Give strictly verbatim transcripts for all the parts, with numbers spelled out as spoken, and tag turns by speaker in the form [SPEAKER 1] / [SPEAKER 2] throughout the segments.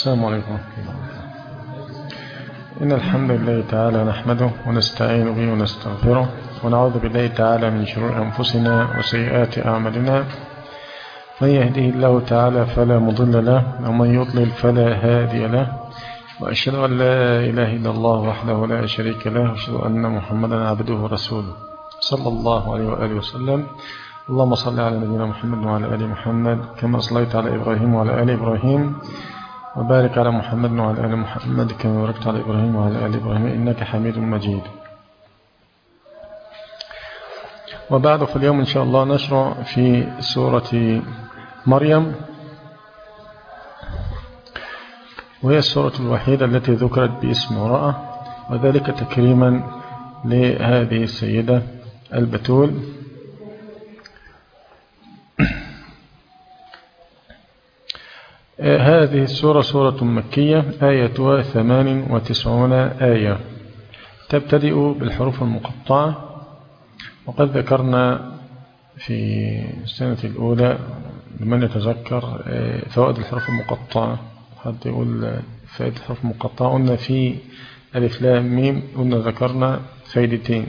[SPEAKER 1] السلام عليكم ورحمة الله. إن الحمد لله تعالى نحمده ونستعين به ونستغفره ونعوذ بالله تعالى من شرور أنفسنا وسيئات أعمالنا. من يهده الله تعالى فلا مضل له ومن يضلل فلا هادي له، وأشهد أن لا إله إلا الله وحده لا شريك له، وأشهد أن محمدا عبده ورسوله صلى الله عليه وآله وسلم. اللهم صل على نبينا محمد وعلى آل محمد كما صليت على إبراهيم وعلى آل إبراهيم، وبارك على محمد وعلى آل محمد كما باركت على إبراهيم وعلى آل إبراهيم إنك حميد مجيد. وبعد فاليوم إن شاء الله نشرع في سورة مريم، وهي السورة الوحيدة التي ذكرت باسم امرأة، وذلك تكريما لهذه السيدة البتول. هذه السورة سورة مكية، آيتها ثمان وتسعون آية، تبتدئ بالحروف المقطعة. وقد ذكرنا في السنة الأولى لمن يتذكر فوائد الحروف المقطعة. حد يقول فائدة الحروف المقطعة، قلنا في ألف لام ميم، قلنا ذكرنا فائدتين.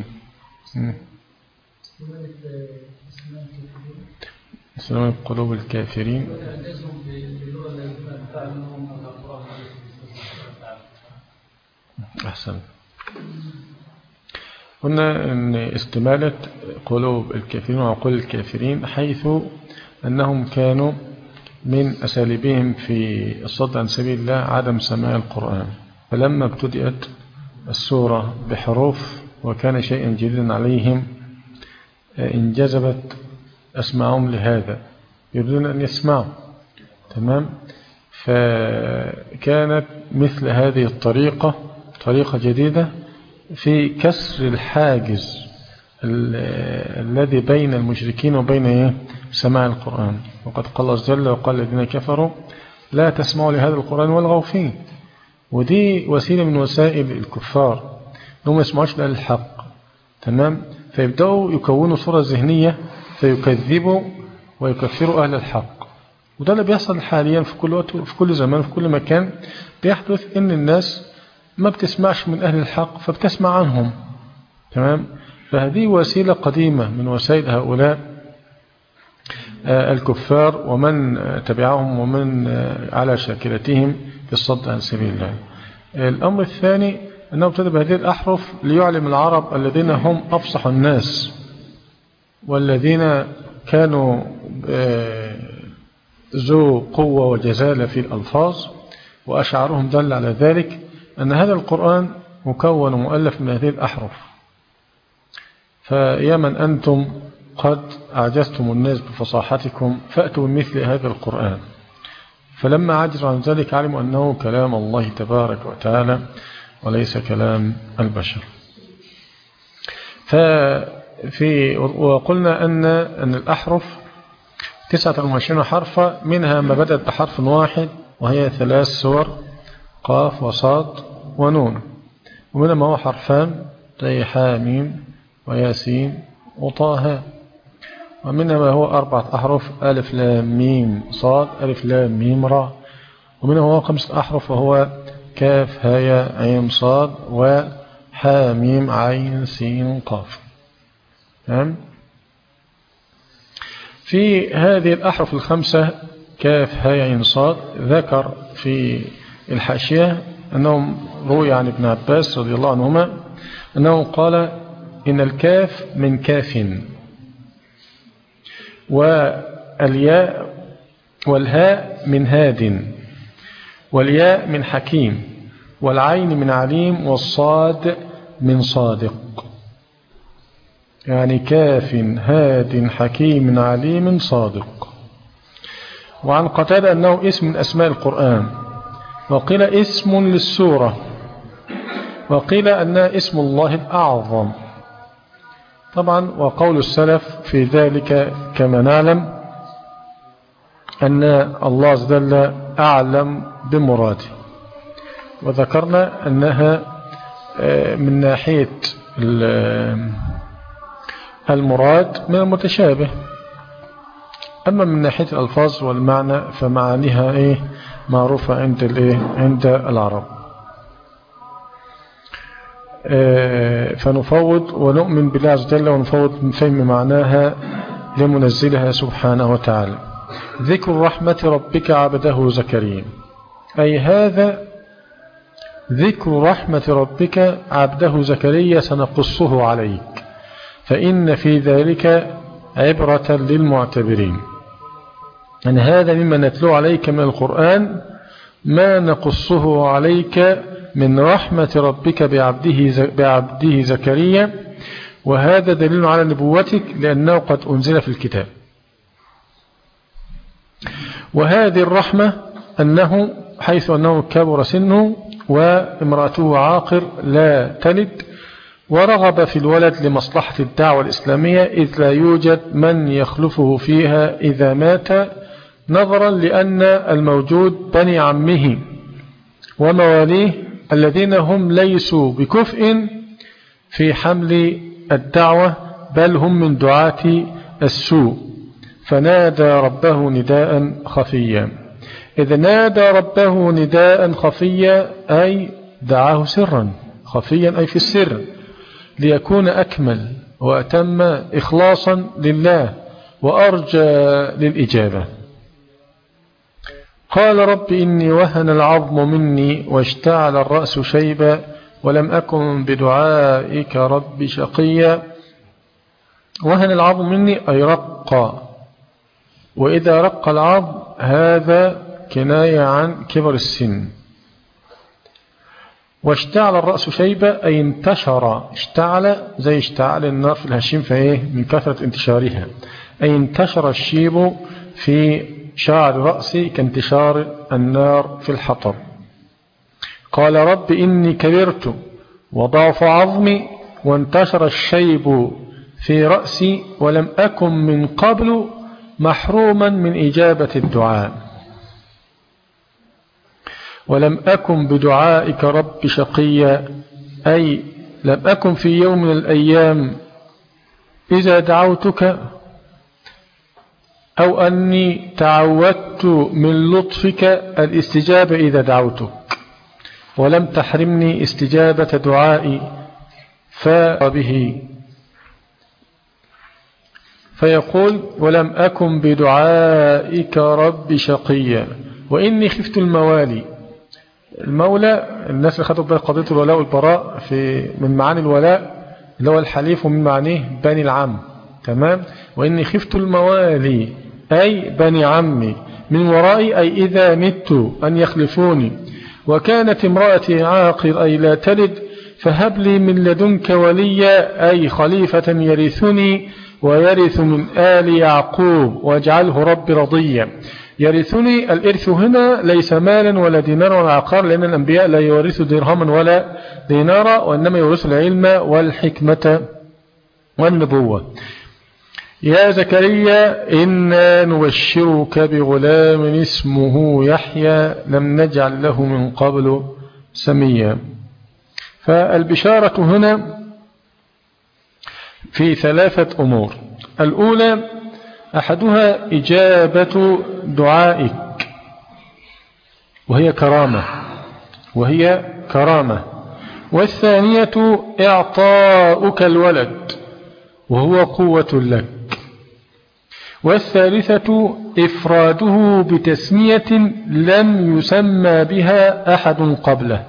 [SPEAKER 1] سلام قلوب الكافرين. أحسن. قلنا أن استمالة قلوب الكافرين وعقول الكافرين، حيث أنهم كانوا من أساليبهم في الصد عن سبيل الله عدم سماع القرآن، فلما ابتدأت السورة بحروف وكان شيئا جديدا عليهم انجذبت أسمعهم لهذا، يريدون أن يسمعوا. تمام. فكانت مثل هذه الطريقة طريقة جديدة في كسر الحاجز الذي بين المشركين وبين سماع القرآن. وقد قال الله جل وقال الذين كفروا لا تسمعوا لهذا القرآن والغوا فيه. ودي وسيلة من وسائل الكفار انهم ما يسمعوش لأهل الحق. تمام. فيبدأوا يكونوا صورة ذهنية فيكذبوا ويكفروا أهل الحق. وده اللي بيحصل حاليا في كل وقت، في كل زمان، في كل مكان بيحدث ان الناس ما بتسمعش من أهل الحق فبتسمع عنهم. تمام. فهذه وسيلة قديمة من وسائل هؤلاء الكفار ومن تبعهم ومن على شاكلتهم في الصد عن سبيل الله. الأمر الثاني أنه ابتدى بهذه الأحرف ليعلم العرب الذين هم أفصح الناس والذين كانوا ذو قوة وجزالة في الألفاظ وأشعارهم دل على ذلك، أن هذا القرآن مكون ومؤلف من هذه الأحرف. فيا من أنتم قد أعجزتم الناس بفصاحتكم فأتوا بمثل هذا القرآن. فلما عجزوا عن ذلك علموا أنه كلام الله تبارك وتعالى وليس كلام البشر. ففي وقلنا أن أن الأحرف تسعة وعشرين حرفا، منها ما بدأت بحرف واحد وهي ثلاث سور، قاف وصاد ونون، ومنها ما هو حرفان زي حاميم وياسين وطه، ومنها ما هو أربعة أحرف ألف لام ميم صاد ألف لام ميم را، ومنها ما هو خمسة أحرف وهو كاف هاء عين صاد وحاميم عين سين قاف. تمام. في هذه الأحرف الخمسة كاف هاء عين صاد ذكر في الحاشية أنه روي عن ابن عباس رضي الله عنهما أنه قال إن الكاف من كاف، والياء والهاء من هاد، والياء من حكيم، والعين من عليم، والصاد من صادق. يعني كاف هاد حكيم عليم صادق. وعن قتادة أنه اسم من أسماء القرآن، وقيل اسم للسورة، وقيل أنها اسم الله الأعظم. طبعا وقول السلف في ذلك كما نعلم أن الله عز وجل أعلم بمراده، وذكرنا أنها من ناحية المراد من المتشابه، أما من ناحية الألفاظ والمعنى فمعانيها إيه معروفة عند الايه عند العرب. فنفوض ونؤمن بالله عز وجل ونفوض من فهم معناها لمنزلها سبحانه وتعالى. ذكر رحمة ربك عبده زكريا، أي هذا ذكر رحمة ربك عبده زكريا سنقصه عليك، فإن في ذلك عبرة للمعتبرين. أن هذا مما نتلو عليك من القرآن ما نقصه عليك من رحمة ربك بعبده, بعبده زكريا، وهذا دليل على نبوتك لأنه قد أنزل في الكتاب. وهذه الرحمة أنه حيث أنه كبر سنه وامرأته عاقر لا تلد، ورغب في الولد لمصلحة الدعوة الإسلامية إذ لا يوجد من يخلفه فيها إذا مات، نظرا لأن الموجود بني عمه ومواليه الذين هم ليسوا بكفء في حمل الدعوة بل هم من دعاة السوء. فنادى ربه نداء خفيا. إذا نادى ربه نداء خفيا أي دعاه سرا، خفيا أي في السر، ليكون أكمل وأتم إخلاصا لله وأرجى للإجابة. قال رب إني وهن العظم مني واشتعل الرأس شيبا ولم أكن بدعائك رب شقيا. وهن العظم مني أي رق، وإذا رق العظم هذا كناية عن كبر السن. واشتعل الرأس شيبة أي انتشر، اشتعل زي اشتعل النار في الهشيم فايه من كثرة انتشارها، أي انتشر الشيب في شعر رأسي كانتشار النار في الحطب. قال رب إني كبرت وضعف عظمي وانتشر الشيب في رأسي ولم أكن من قبل محروما من إجابة الدعاء. ولم أكن بدعائك رب شقيا أي لم أكن في يوم من الأيام إذا دعوتك أو أني تعودت من لطفك الاستجابة إذا دعوتك، ولم تحرمني استجابة دعائي فبه. فيقول ولم أكن بدعائك رب شقيا. وإني خفت الموالي. المولى الناس اللي خدوا بقى قضية الولاء والبراء في من معاني الولاء اللي هو الحليف، ومن معانيه بني العم. تمام. وإني خفت الموالي أي بني عمي من ورائي أي إذا مت أن يخلفوني، وكانت امرأتي عاقر أي لا تلد، فهب لي من لدنك وليا أي خليفة يرثني ويرث من آل يعقوب واجعله رب رضيا. يرثني الإرث هنا ليس مالا ولا دينارا ولا عقار، لأن الأنبياء لا يورثوا درهما ولا دينارا، وإنما يورثوا العلم والحكمة والنبوة. يا زكريا إنا نبشرك بغلام اسمه يحيى لم نجعل له من قبل سميا. فالبشارة هنا في ثلاثة أمور. الأولى أحدها إجابة دعائك وهي كرامة وهي كرامة والثانية إعطاؤك الولد وهو قوة لك، والثالثة إفراده بتسمية لم يسمى بها أحد قبله،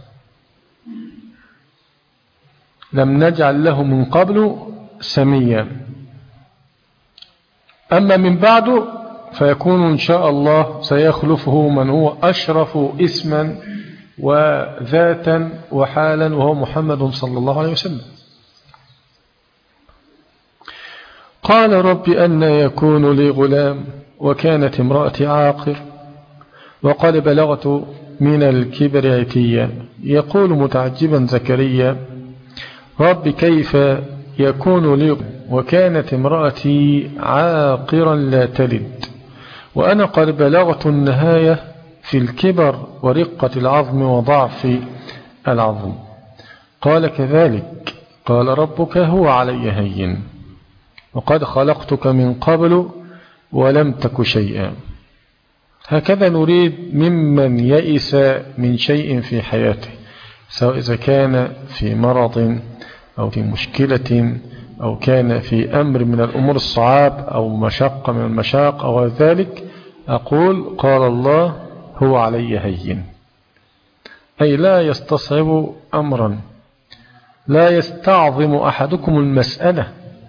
[SPEAKER 1] لم نجعل له من قبل سميا. أما من بعد فيكون إن شاء الله سيخلفه من هو أشرف اسما وذاتا وحالا وهو محمد صلى الله عليه وسلم. قال رب أن يكون لي غلام وكانت امرأتي عاقر وقد بلغت من الكبر عتيا. يقول متعجبا زكريا رب كيف يكون لي وكانت امرأتي عاقرا لا تلد وأنا قد بلغت النهاية في الكبر ورقة العظم وضعف العظم. قال كذلك قال ربك هو علي هين وقد خلقتك من قبل ولم تك شيئا. هكذا نريد ممن يئس من شيء في حياته، سواء إذا كان في مرض أو في مشكلة أو كان في أمر من الأمور الصعاب أو مشقة من المشاق أو ذلك، أقول قال الله هو علي هين، أي لا يستصعب أمرا، لا يستعظم أحدكم المسألة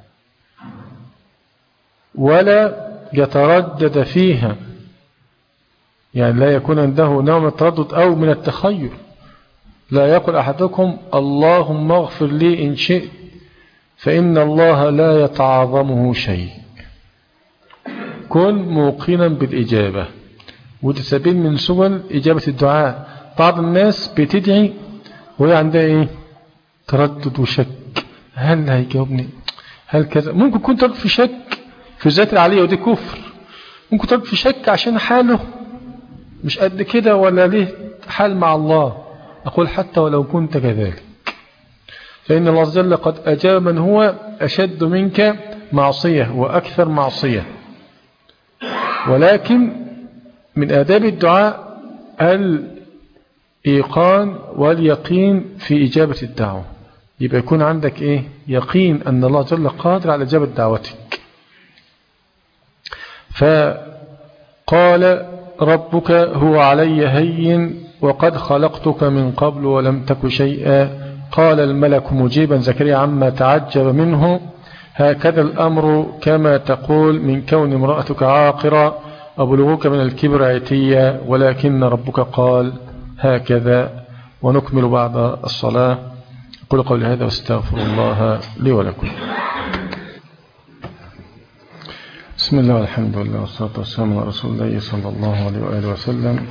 [SPEAKER 1] ولا يتردد فيها، يعني لا يكون عنده نوع من التردد أو من التخير. لا يقول أحدكم اللهم اغفر لي إن شئت، فإن الله لا يتعظمه شيء. كن موقنا بالإجابة، وده سبيل من سبل إجابة الدعاء. بعض الناس بتدعي وهي عندها إيه؟ تردد وشك، هل هيجاوبني؟ هل كذا؟ ممكن كنت تردد في شك في الذات العالية، ودي كفر. ممكن تردد في شك عشان حاله مش قد كده، ولا ليه حال مع الله. أقول حتى ولو كنت كذلك، فإن الله عز وجل قد أجاب من هو أشد منك معصية وأكثر معصية. ولكن من آداب الدعاء الإيقان واليقين في إجابة الدعوة، يبقى يكون عندك إيه؟ يقين أن الله عز وجل قادر على إجابة دعوتك. فقال ربك هو علي هين وقد خلقتك من قبل ولم تك شيئا. قال الملك مجيبا زكريا عما تعجب منه هكذا الأمر كما تقول من كون امرأتك عاقرة أبلغك من الكبر عتيا، ولكن ربك قال هكذا. ونكمل بعد الصلاة. أقول قولي هذا واستغفر الله لي ولكم. بسم الله والحمد لله والصلاة والسلام على رسول الله صلى الله عليه وآله وسلم.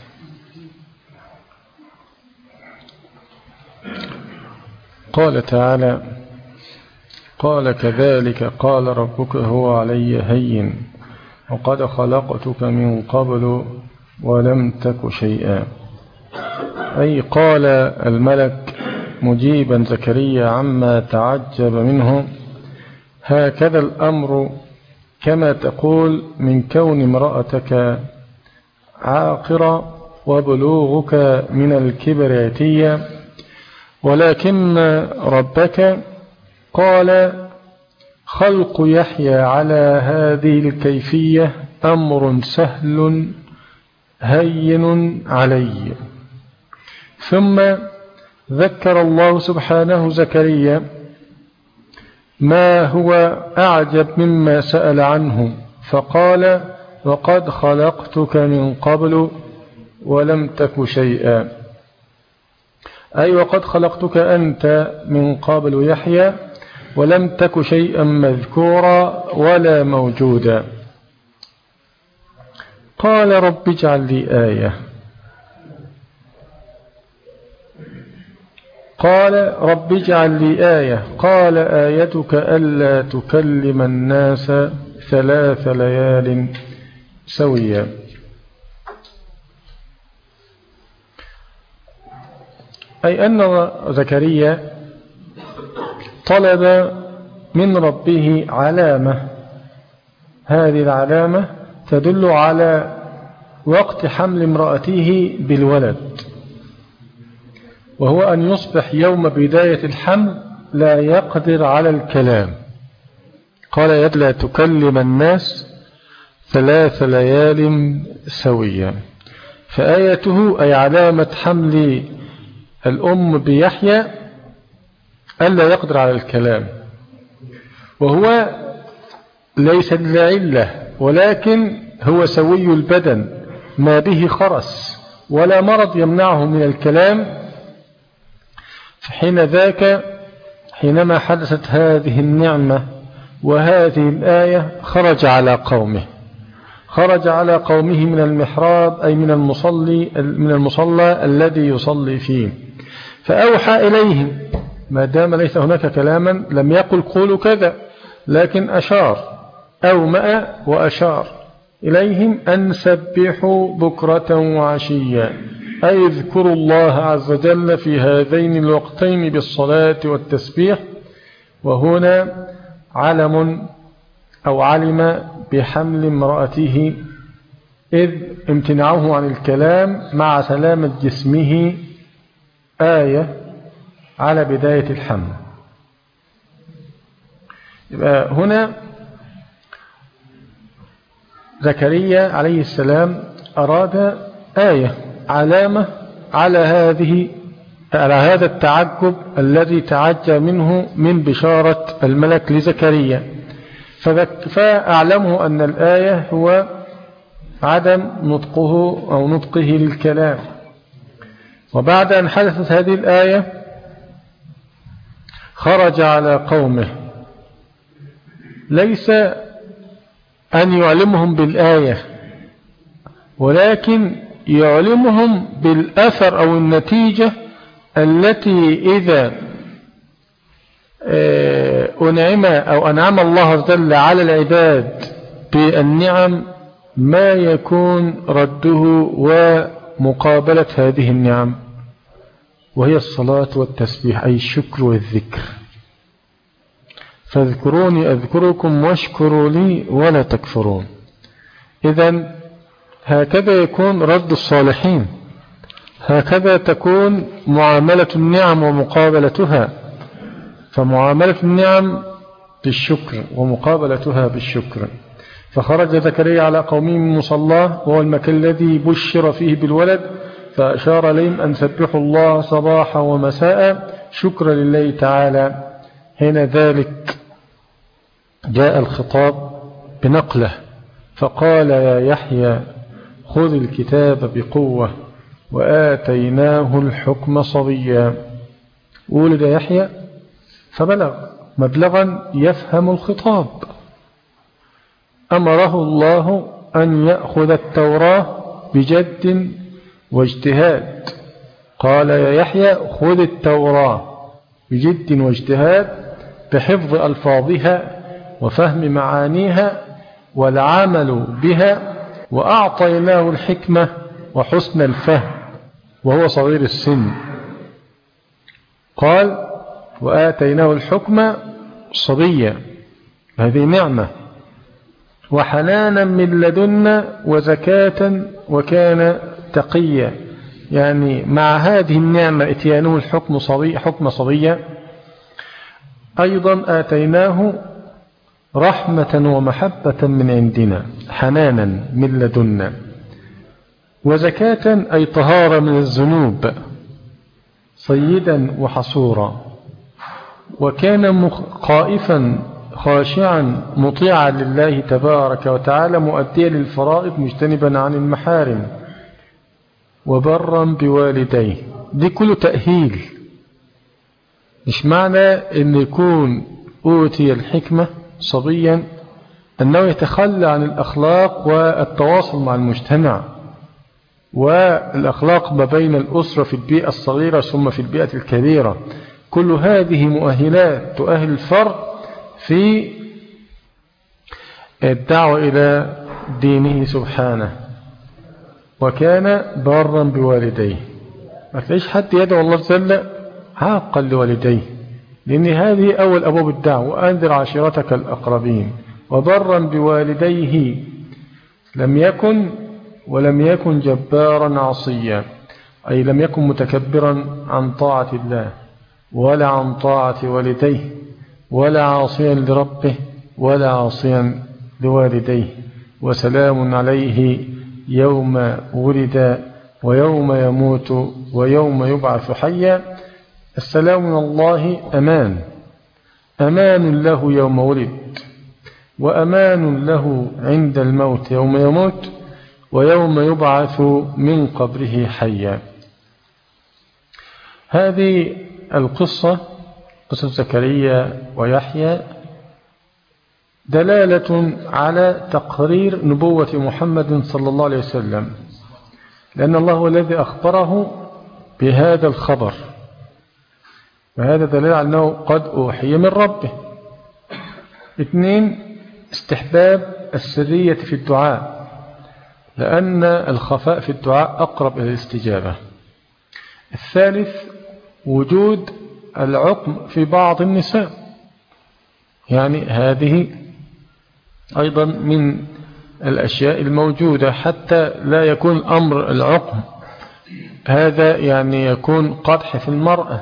[SPEAKER 1] قال تعالى قال كذلك قال ربك هو علي هين وقد خلقتك من قبل ولم تك شيئا. أي قال الملك مجيبا زكريا عما تعجب منه هكذا الأمر كما تقول من كون امرأتك عاقرة وبلوغك من الكبر عتيا، ولكن ربك قال خلق يحيى على هذه الكيفية أمر سهل هين علي. ثم ذكر الله سبحانه زكريا ما هو أعجب مما سأل عنه، فقال وقد خلقتك من قبل ولم تك شيئا، أي وقد خلقتك أنت من قبل يحيى ولم تك شيئا مذكورا ولا موجودا. قال رب اجعل لي آية. قال رب اجعل لي آية. قال آيتك ألا تكلم الناس ثلاث ليال سويا. أي أن زكريا طلب من ربه علامة، هذه العلامة تدل على وقت حمل امرأته بالولد، وهو أن يصبح يوم بداية الحمل لا يقدر على الكلام. قال لا تكلم الناس ثلاث ليال سويا. فآيته أي علامة حمل الأم بيحيى ألا يقدر على الكلام، وهو ليس لعلة ولكن هو سوي البدن ما به خرس ولا مرض يمنعه من الكلام. فحين ذاك حينما حدثت هذه النعمة وهذه الآية خرج على قومه خرج على قومه من المحراب أي من المصلي من المصلى الذي يصلي فيه، فأوحى إليهم ما دام ليس هناك كلاما، لم يقل قولوا كذا لكن أشار أومأ وأشار إليهم أن سبحوا بكرة وعشيا، أي اذكروا الله عز وجل في هذين الوقتين بالصلاة والتسبيح. وهنا علم أو علم بحمل امرأته إذ امتناعه عن الكلام مع سلامة جسمه آية على بداية الحمل. يبقى هنا زكريا عليه السلام أراد آية علامة على هذه على هذا التعجب الذي تعجب منه من بشارة الملك لزكريا، فأعلمه أن الآية هو عدم نطقه أو نطقه للكلام. وبعد أن حدثت هذه الآية خرج على قومه، ليس أن يعلمهم بالآية ولكن يعلمهم بالأثر أو النتيجة التي إذا أنعم أو أنعم الله عز وجل على العباد بالنعم ما يكون رده ومقابلة هذه النعم، وهي الصلاة والتسبيح أي الشكر والذكر. فاذكروني أذكركم واشكروا لي ولا تكفرون. إذن هكذا يكون رد الصالحين، هكذا تكون معاملة النعم ومقابلتها، فمعاملة النعم بالشكر ومقابلتها بالشكر. فخرج زكريا على قومه من مصلاه وهو المكان الذي بشر فيه بالولد، فأشار لهم أن سبحوا الله صباحا ومساء شكرا لله تعالى. هنا ذلك جاء الخطاب بنقله، فقال يا يحيى خذ الكتاب بقوة وآتيناه الحكم صبيا. ولد يحيى فبلغ مبلغا يفهم الخطاب، أمره الله أن يأخذ التوراة بجد واجتهاد. قال يا يحيى خذ التوراة بجد واجتهاد بحفظ ألفاظها وفهم معانيها والعمل بها، وأعطيناه الحكمة وحسن الفهم وهو صغير السن. قال وآتيناه الحكمة صبيا، هذه نعمة، وحنانا من لدنا وزكاة وكان تقيا. يعني مع هذه النعمة اتيانه الحكم صبي حكم صبيا، أيضا آتيناه رحمة ومحبة من عندنا، حنانا من لدنا، وزكاة أي طهارة من الذنوب، صيدا وحصورا، وكان خائفا خاشعا مطيعا لله تبارك وتعالى مؤديا للفرائض مجتنبا عن المحارم، وبرا بوالديه. دي كله تأهيل. مش معنى أن يكون أوتي الحكمة صبيا أنه يتخلى عن الأخلاق والتواصل مع المجتمع والأخلاق ما بين الأسرة في البيئة الصغيرة ثم في البيئة الكبيرة. كل هذه مؤهلات تؤهل الفرد في الدعوة إلى دينه سبحانه. وكان بارا بوالديه، ما تلاقيش حد يدعو الله جل عاقا لوالديه، لأن هذه أول أبواب الدعوة، وأنذر عشيرتك الأقربين. وبرا بوالديه لم يكن ولم يكن جبارا عصيا، أي لم يكن متكبرا عن طاعة الله ولا عن طاعة والديه ولا عاصيا لربه ولا عاصيا لوالديه. وسلام عليه يوم ولد ويوم يموت ويوم يبعث حيا. السلام من الله أمان، أمان له يوم ولد، وأمان له عند الموت يوم يموت، ويوم يبعث من قبره حيا. هذه القصة قصة زكريا ويحيى دلالة على تقرير نبوة محمد صلى الله عليه وسلم، لأن الله هو الذي أخبره بهذا الخبر، وهذا دليل على أنه قد أوحي من ربه. اثنين، استحباب السرية في الدعاء، لأن الخفاء في الدعاء أقرب إلى الاستجابة. الثالث، وجود العقم في بعض النساء، يعني هذه أيضا من الأشياء الموجودة، حتى لا يكون أمر العقم هذا يعني يكون قدح في المرأة،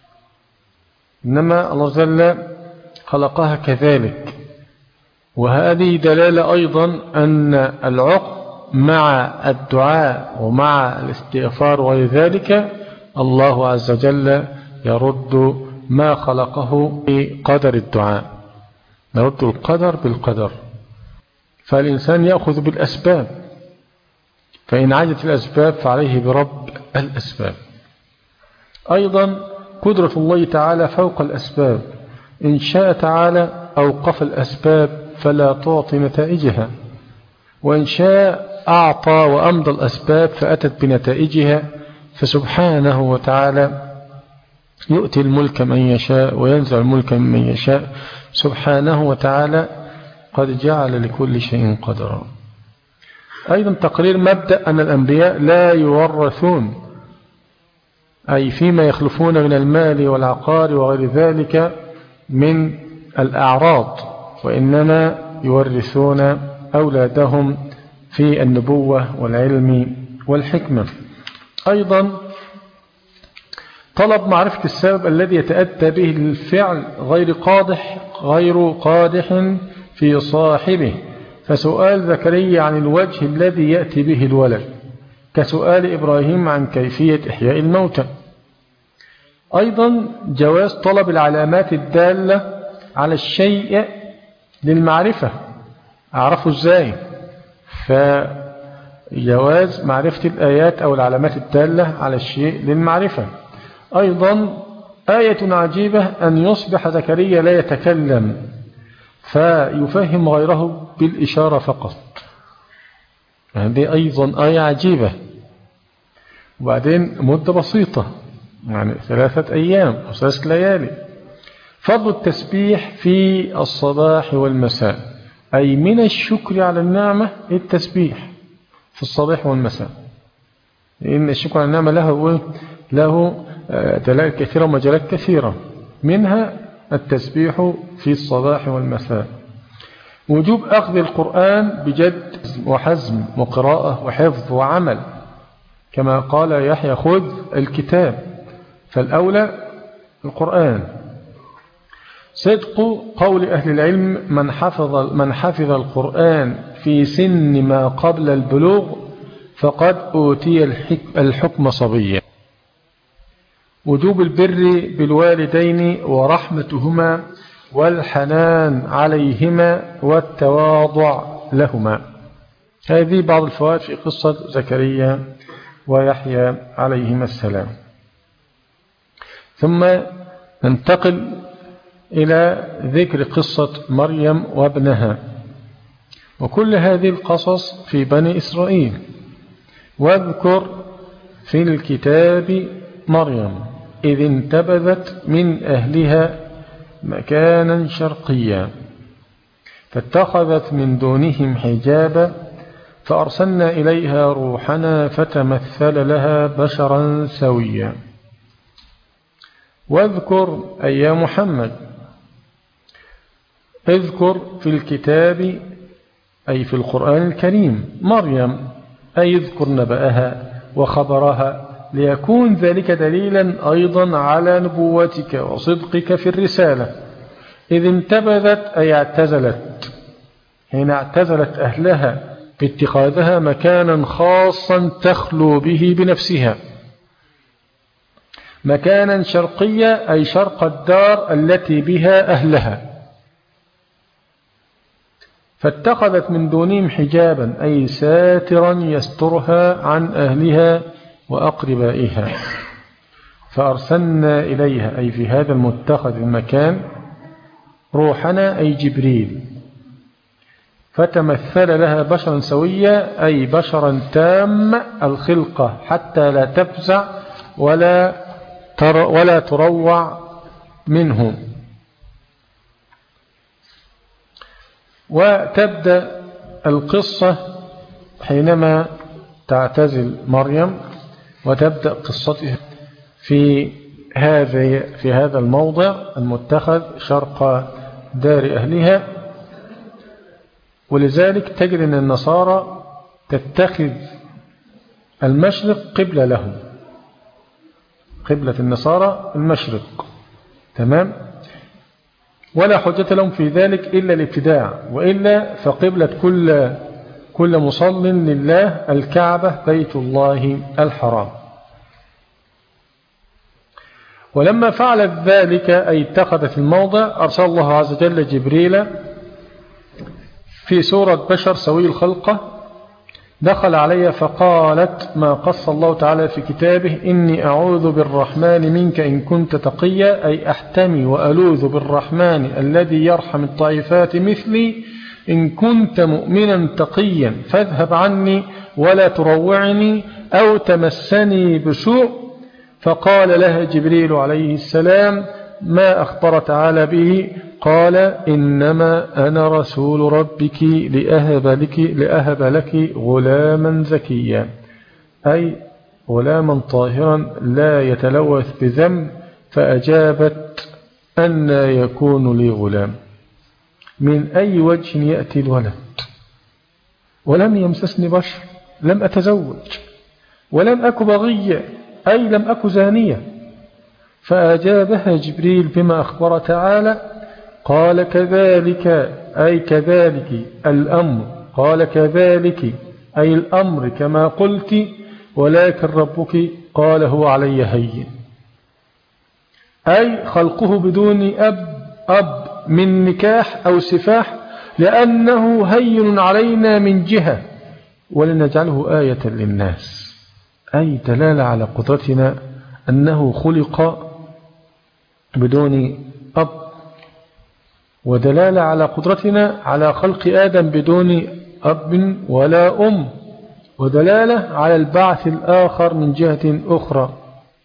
[SPEAKER 1] إنما الله جل خلقها كذلك. وهذه دلالة أيضا أن العقم مع الدعاء ومع الاستغفار وغير ذلك الله عز وجل يرد ما خلقه بقدر الدعاء، يرد القدر بالقدر. فالإنسان يأخذ بالأسباب، فإن عجت الأسباب فعليه برب الأسباب. أيضا قدرة الله تعالى فوق الأسباب، إن شاء تعالى أوقف الأسباب فلا تعطي نتائجها، وإن شاء أعطى وأمضى الأسباب فأتت بنتائجها. فسبحانه وتعالى يؤتي الملك من يشاء وينزع الملك من يشاء، سبحانه وتعالى قد جعل لكل شيء قدرا. أيضا تقرير مبدأ أن الأنبياء لا يورثون، أي فيما يخلفون من المال والعقار وغير ذلك من الأعراض، وإنما يورثون أولادهم في النبوة والعلم والحكمة. أيضا طلب معرفة السبب الذي يتأتى به الفعل غير قادح غير قادح في صاحبه، فسؤال زكريا عن الوجه الذي يأتي به الولد كسؤال إبراهيم عن كيفية إحياء الموتى. أيضا جواز طلب العلامات الدالة على الشيء للمعرفة، أعرفه إزاي؟ فجواز معرفة الآيات أو العلامات الدالة على الشيء للمعرفة. أيضا آية عجيبة أن يصبح زكريا لا يتكلم فيفهم غيره بالإشارة فقط، هذه أيضا آية عجيبة. وبعدين مدة بسيطة، يعني ثلاثة أيام أو ثلاثة ليالي. فضل التسبيح في الصباح والمساء، أي من الشكر على النعمة التسبيح في الصباح والمساء، لأن الشكر على النعمة له له دلائل كثيرة ومجالات كثيرة، منها التسبيح في الصباح والمساء. وجوب أخذ القرآن بجد وحزم وقراءة وحفظ وعمل، كما قال يحيى خذ الكتاب، فالأولى القرآن. صدق قول أهل العلم من حفظ, من حفظ القرآن في سن ما قبل البلوغ فقد أوتي الحكم صبيا. وجوب البر بالوالدين ورحمتهما والحنان عليهما والتواضع لهما. هذه بعض الفوائد في قصة زكريا ويحيى عليهما السلام. ثم ننتقل إلى ذكر قصة مريم وابنها، وكل هذه القصص في بني إسرائيل. واذكر في الكتاب مريم إذ انتبذت من أهلها مكانا شرقيا فاتخذت من دونهم حجابا فأرسلنا إليها روحنا فتمثل لها بشرا سويا. واذكر أي يا محمد اذكر في الكتاب أي في القرآن الكريم مريم، أي اذكر نبأها وخبرها ليكون ذلك دليلا أيضا على نبوتك وصدقك في الرسالة. إذ انتبذت أي اعتزلت، حين اعتزلت أهلها باتخاذها مكانا خاصا تخلو به بنفسها، مكانا شرقيا أي شرق الدار التي بها أهلها. فاتخذت من دونهم حجابا أي ساترا يسترها عن أهلها وأقربائها. فأرسلنا إليها أي في هذا المتخذ المكان روحنا أي جبريل، فتمثل لها بشرا سويا أي بشرا تام الخلقة حتى لا تفزع ولا تر ولا تروع منه. وتبدأ القصة حينما تعتزل مريم، وتبدأ قصتها في هذا في هذا الموضع المتخذ شرق دار أهلها. ولذلك تجد أن النصارى تتخذ المشرق قبلة لهم، قبلة النصارى المشرق، تمام، ولا حجة لهم في ذلك إلا الابتداع، وإلا فقبلة كل كل مصل لله الكعبة بيت الله الحرام. ولما فعلت ذلك أي اتخذت الموضع أرسل الله عز وجل جبريل في سورة بشر سوي الخلقة، دخل علي فقالت ما قص الله تعالى في كتابه إني أعوذ بالرحمن منك إن كنت تقيا، أي أحتمي وألوذ بالرحمن الذي يرحم الطائفات مثلي إن كنت مؤمنا تقيا فاذهب عني ولا تروعني أو تمسني بسوء. فقال لها جبريل عليه السلام ما أخبر تعالى به، قال إنما أنا رسول ربك لأهب لك, لأهب لك غلاما زكيا، أي غلاما طاهرا لا يتلوث بذنب. فأجابت أن يكون لي غلام، من أي وجه يأتي الولد، ولم يمسسني بشر، لم أتزوج ولم أك بغية، أي لم أك زانية. فأجابها جبريل بما أخبر تعالى، قال كذلك أي كذلك الأمر، قال كذلك أي الأمر كما قلت، ولكن ربك قال هو علي هين، أي خلقه بدون أب أب من نكاح أو سفاح، لأنه هين علينا من جهة ولنجعله آية للناس، أي دلالة على قدرتنا أنه خلق بدون أب، ودلالة على قدرتنا على خلق آدم بدون أب ولا أم، ودلالة على البعث الآخر من جهة أخرى.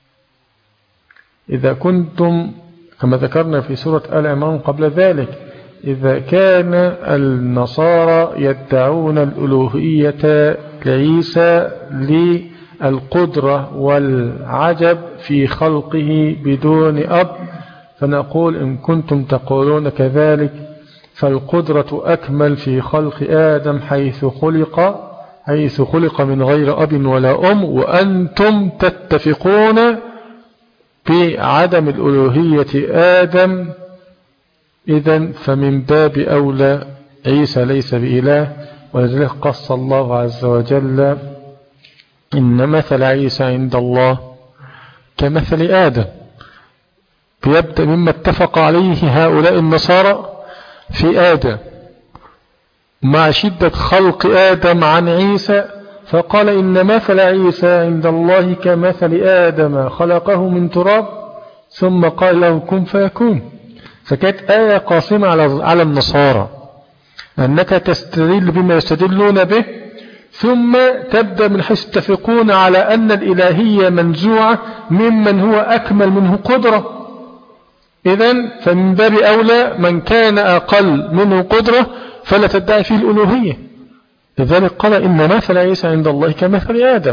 [SPEAKER 1] إذا كنتم كما ذكرنا في سورة آل عمران قبل ذلك، إذا كان النصارى يدعون الألوهية لعيسى للقدرة والعجب في خلقه بدون أب، فنقول إن كنتم تقولون كذلك فالقدرة أكمل في خلق آدم حيث خلق حيث خلق من غير أب ولا أم، وأنتم تتفقون بعدم الألوهية آدم، إذن فمن باب أولى عيسى ليس بإله. ولذلك قص الله عز وجل إن مثل عيسى عند الله كمثل آدم، بيبدأ مما اتفق عليه هؤلاء النصارى في آدم مع شدة خلق آدم عن عيسى، فقال إن مثل عيسى عند الله كمثل آدم خلقه من تراب ثم قال له كن فيكون. فكانت آية قاسمة على النصارى أنك تستدل بما يستدلون به، ثم تبدأ من حيث تتفقون على أن الإلهية منزوعة ممن هو أكمل منه قدرة. إذن فمن باب أولى من كان أقل منه قدرة فلا تدعي فيه الألوهية. لذلك قال إن مثل عيسى عند الله كمثل آدم.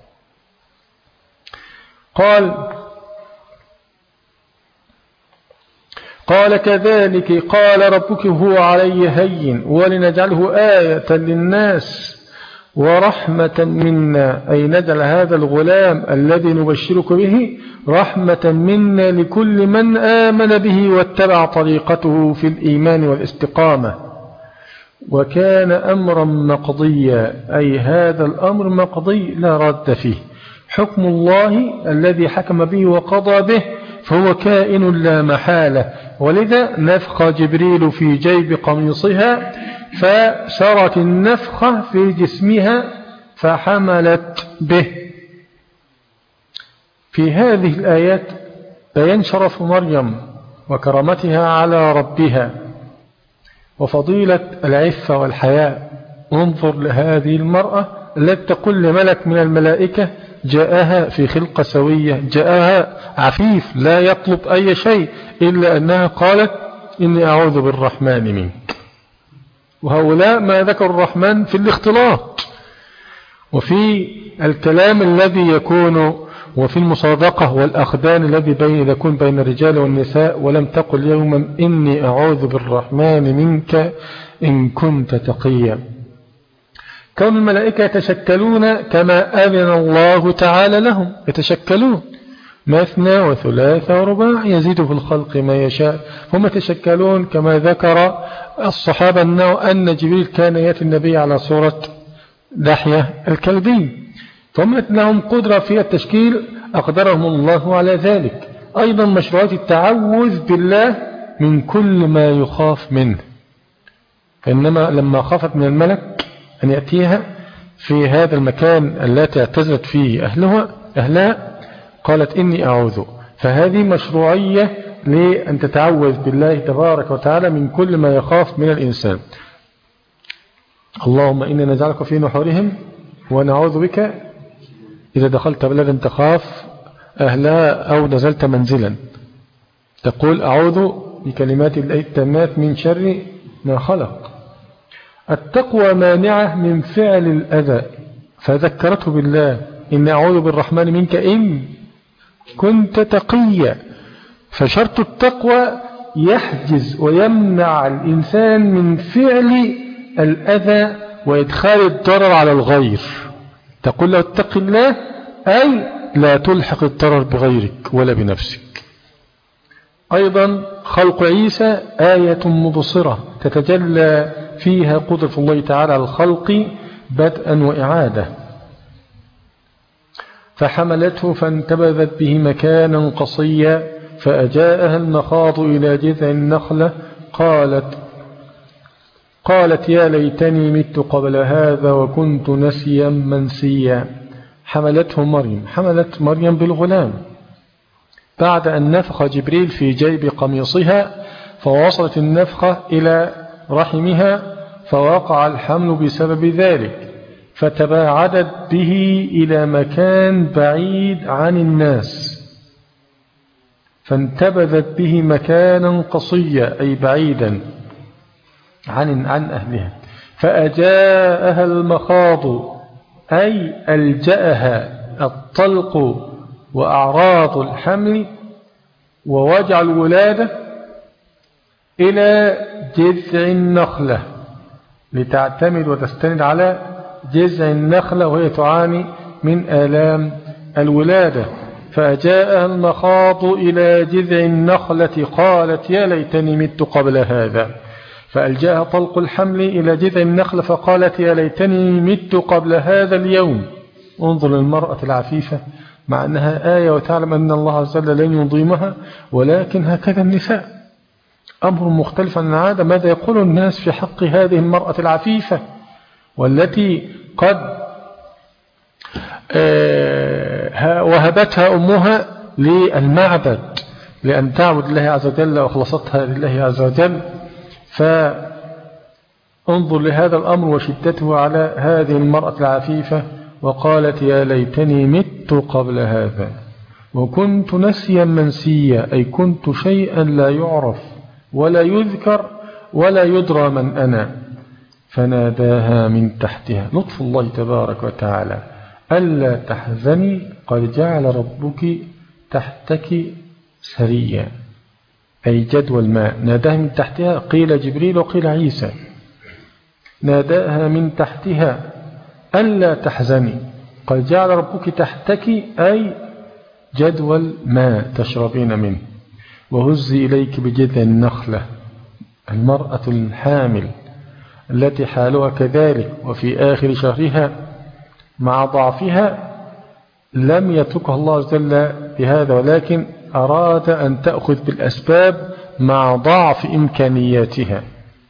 [SPEAKER 1] قال قال كذلك قال ربك هو علي هين ولنجعله آية للناس ورحمة منا، أي نجعل هذا الغلام الذي نبشرك به رحمة منا لكل من آمن به واتبع طريقته في الإيمان والاستقامة. وكان أمرا مقضيا، أي هذا الأمر مقضي لا رد فيه، حكم الله الذي حكم به وقضى به فهو كائن لا محالة. ولذا نفخ جبريل في جيب قميصها فسرت النفخة في جسمها فحملت به. في هذه الآيات بيان شرف مريم وكرامتها على ربها وفضيلة العفة والحياء. انظر لهذه المرأة التي تقول لملك من الملائكة جاءها في خلقة سوية، جاءها عفيف لا يطلب أي شيء إلا أنها قالت إني أعوذ بالرحمن منك. وهؤلاء ما ذكر الرحمن في الاختلاط وفي الكلام الذي يكون وفي المصادقة والأخدان الذي بين يكون بين الرجال والنساء. ولم تقل يوما إني أعوذ بالرحمن منك إن كنت تقيا. كون الملائكة يتشكلون كما أذن الله تعالى لهم، يتشكلون مثنى وثلاث ورباع، يزيد في الخلق ما يشاء. هم يتشكلون كما ذكر الصحابة أن جبريل كان يأتي النبي على صورة دحية الكلبي، فهم لهم قدرة في التشكيل أقدرهم الله على ذلك. أيضا مشروعات التعوذ بالله من كل ما يخاف منه، فإنما لما خافت من الملك أن يأتيها في هذا المكان التي اعتزلت فيه أهلها أهلها قالت إني أعوذ. فهذه مشروعية لأن تتعوذ بالله تبارك وتعالى من كل ما يخاف من الإنسان. اللهم إنا نجعلك في نحورهم ونعوذ بك إذا دخلت بلدا تخاف أهلها أو نزلت منزلا تقول أعوذ بكلمات الله التامات من شر ما خلق. التقوى مانعة من فعل الأذى، فذكرته بالله إن أعوذ بالرحمن منك إن كنت تقيا. فشرط التقوى يحجز ويمنع الإنسان من فعل الأذى وإدخال الضرر على الغير. تقول له اتق الله أي لا تلحق الضرر بغيرك ولا بنفسك. أيضا خلق عيسى آية مبصرة تتجلى فيها قدرة الله تعالى على الخلق بدءا وإعادة. فحملته فانتبذت به مكانا قصيا فأجاءها المخاض إلى جذع النخلة قالت قالت يا ليتني مت قبل هذا وكنت نسيا منسيا. حملته مريم حملت مريم بالغلام بعد أن نفخ جبريل في جيب قميصها، فوصلت النفخة إلى رحمها فوقع الحمل بسبب ذلك، فتباعدت به إلى مكان بعيد عن الناس، فانتبذت به مكانا قصيا أي بعيدا عن عن أهلها. فأجاءها المخاض أي ألجأها الطلق وأعراض الحمل ووجع الولادة إلى جذع النخلة لتعتمد وتستند على جذع النخلة وهي تعاني من آلام الولادة. فأجاءها المخاض إلى جذع النخلة قالت يا ليتني مت قبل هذا، فألجأها طلق الحمل إلى جذع النخلة فقالت يا ليتني مت قبل هذا اليوم. انظر للمرأة العفيفة مع أنها آية وتعلم أن الله عز وجل لن يضيمها، ولكن هكذا النساء أمر مختلف عن العادة. ماذا يقول الناس في حق هذه المرأة العفيفة والتي قد وهبتها أمها للمعبد لأن تعبد الله عز وجل وأخلصتها لله عز وجل؟ فانظر لهذا الأمر وشدته على هذه المرأة العفيفة وقالت يا ليتني مت قبل هذا وكنت نسيا منسيا، أي كنت شيئا لا يعرف ولا يذكر ولا يدرى من أنا. فناداها من تحتها، لطف الله تبارك وتعالى، ألا تحزني قد جعل ربك تحتك سريا، أي جدوى الماء. ناداها من تحتها، قيل جبريل وقيل عيسى. ناداها من تحتها ألا تحزني قد جعل ربك تحتك، أي جدوى الماء تشربين منه. وهزي إليك بجذع النخلة، المرأة الحامل التي حالها كذلك وفي آخر شهرها مع ضعفها لم يتركها الله عز وجل بهذا، ولكن أراد أن تأخذ بالأسباب مع ضعف إمكانياتها.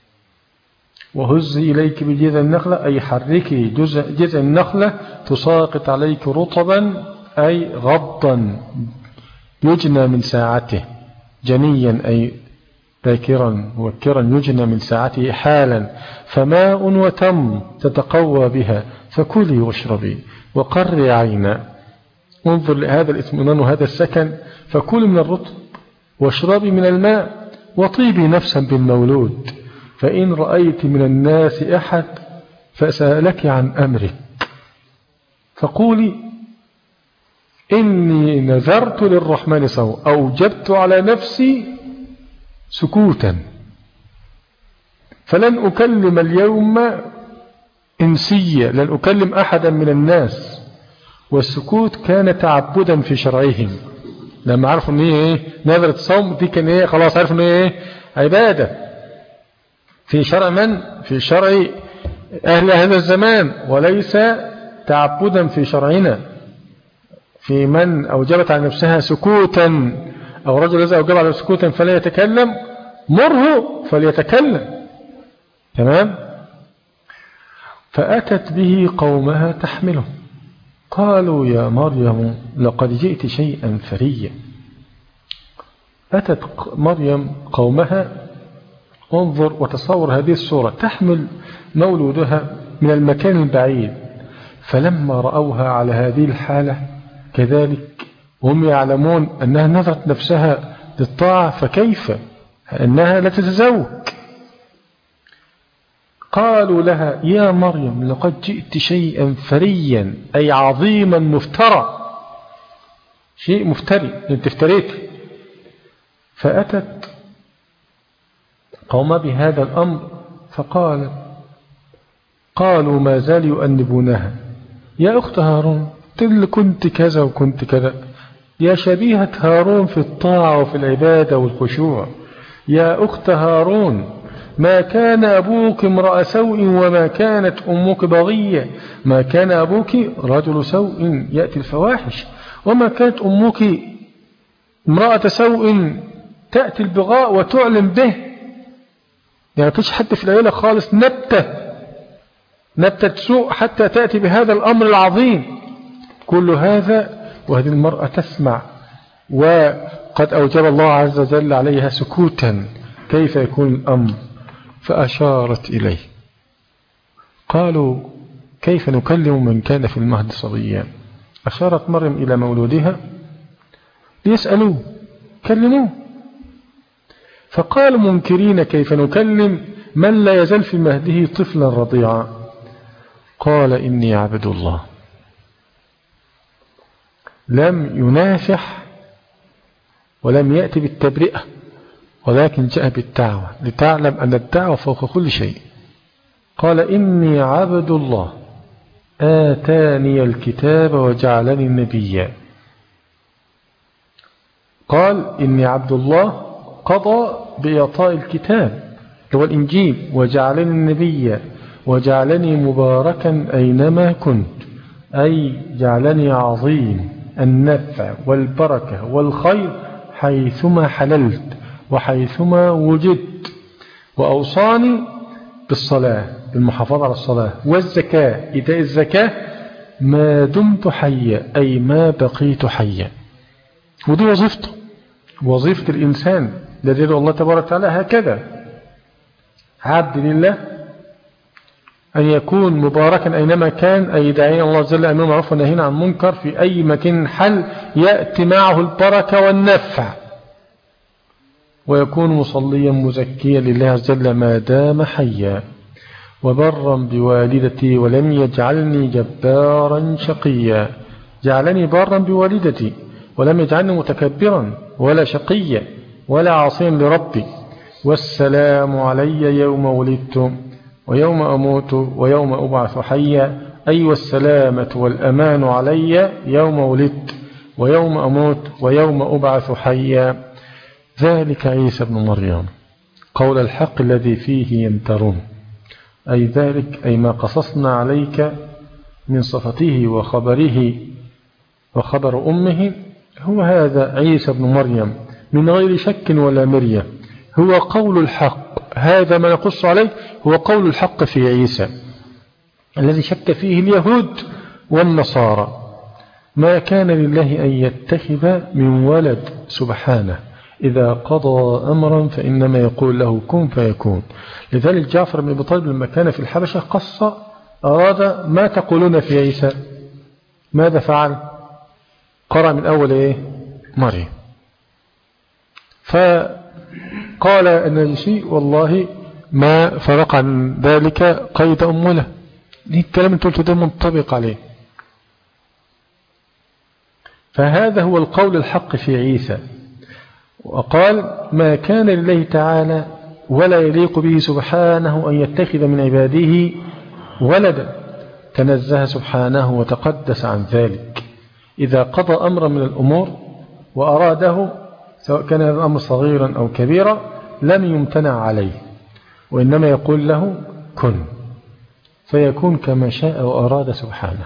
[SPEAKER 1] وهزي إليك بجذع النخلة أي حركي جذع النخلة تساقط عليك رطبا أي غضا يجنى من ساعته، جنيا أي باكرا مبكرا يجنى من ساعته حالا، فماء وتم تتقوى بها، فكلي واشربي وقري عينا. انظر لهذا الاطمئنان وهذا السكن. فكلي من الرطب واشربي من الماء وطيبي نفسا بالمولود، فإن رأيت من الناس أحد فسألك عن أمرك فقولي إني نذرت للرحمن صوما أوجبت على نفسي سكوتا فلن أكلم اليوم إنسيا، لن أكلم أحدا من الناس. والسكوت كان تعبدا في شرعهم، لما عرفوا ان ايه نذرة الصوم دي كان ايه خلاص عرفوا ان ايه عبادة في شرع من في شرع أهل هذا الزمان، وليس تعبدا في شرعنا. في من أوجبت على نفسها سكوتا، أو رجل إذا أوجب على سكوتا فلا يتكلم مره فليتكلم. تمام. فأتت به قومها تحمله قالوا يا مريم لقد جئت شيئا فريا. أتت مريم قومها، انظر وتصور هذه الصورة، تحمل مولودها من المكان البعيد، فلما رأوها على هذه الحالة كذلك هم يعلمون أنها نذرت نفسها للطاعة، فكيف أنها لا تتزوج. قالوا لها يا مريم لقد جئت شيئا فريا، أي عظيما مفترى، شيء مفتري انت افتريت. فأتت قوم بهذا الأمر فقال قالوا ما زال يؤنبونها يا أخت هارون تل كنت كذا وكنت كذا، يا شبيهة هارون في الطاعة وفي العبادة والخشوع، يا أخت هارون ما كان أبوك امرأ سوء وما كانت أمك بغية، ما كان أبوك رجل سوء يأتي الفواحش وما كانت أمك امرأة سوء تأتي البغاء وتعلم به. يعني فيش حد في العيلة خالص نبتة نبتة سوء حتى تأتي بهذا الأمر العظيم. كل هذا وهذه المرأة تسمع، وقد أوجب الله عز وجل عليها سكوتا، كيف يكون الأمر؟ فأشارت إليه. قالوا كيف نكلم من كان في المهد صبيا؟ أشارت مريم إلى مولودها ليسألوه كلموه، فقالوا منكرين كيف نكلم من لا يزال في مهده طفلا رضيعا. قال إني عبد الله. لم ينافح ولم يأتي بالتبرئة، ولكن جاء بالدعوة لتعلم أن الدعوة فوق كل شيء. قال إني عبد الله آتاني الكتاب وجعلني نبيا. قال إني عبد الله قضى بإعطاء الكتاب هو الإنجيل، وجعلني نبيا وجعلني مباركا أينما كنت، أي جعلني عظيم النفع والبركة والخير حيثما حللت وحيثما وجدت. وأوصاني بالصلاة، بالمحافظة على الصلاة، والزكاة، إيتاء الزكاة ما دمت حيا، أي ما بقيت حيا. ودي وظيفته، وظيفة الإنسان الذي يدعو الله تبارك وتعالى هكذا، عبد لله، أن يكون مباركا أينما كان، أي داعين الله جل أمره معروف ونهين عن منكر، في أي مكان حل يأتي معه البركة والنفع، ويكون مصليا مزكيا لله عز وجل ما دام حيا، وبرا بوالدتي ولم يجعلني جبارا شقيا. جعلني برا بوالدتي ولم يجعلني متكبرا ولا شقيا ولا عاصيا لربي. والسلام علي يوم ولدت ويوم أموت ويوم أبعث حيا، أي والسلامة والأمان علي يوم ولدت ويوم أموت ويوم أبعث حيا. ذلك عيسى بن مريم قول الحق الذي فيه يمترون، أي ذلك أي ما قصصنا عليك من صفته وخبره وخبر أمه، هو هذا عيسى بن مريم من غير شك ولا مرية، هو قول الحق. هذا ما نقص عليه هو قول الحق في عيسى الذي شك فيه اليهود والنصارى. ما كان لله أن يتخذ من ولد سبحانه، إذا قضى أمرا فإنما يقول له كن فيكون. لذلك جعفر بن أبي طالب لما كان في الحبشة قص أراد ما تقولون في عيسى، ماذا فعل؟ قرأ من أول إيه؟ مريم. فقال النجاشي والله ما فرق عن ذلك قيد أموله. الكلام انت قلت ده منطبق عليه. فهذا هو القول الحق في عيسى. وقال ما كان لله تعالى ولا يليق به سبحانه أن يتخذ من عباده ولدا، تنزه سبحانه وتقدس عن ذلك. إذا قضى أمرا من الأمور وأراده سواء كان هذا الأمر صغيرا أو كبيرا لم يمتنع عليه، وإنما يقول له كن فيكون كما شاء وأراد سبحانه.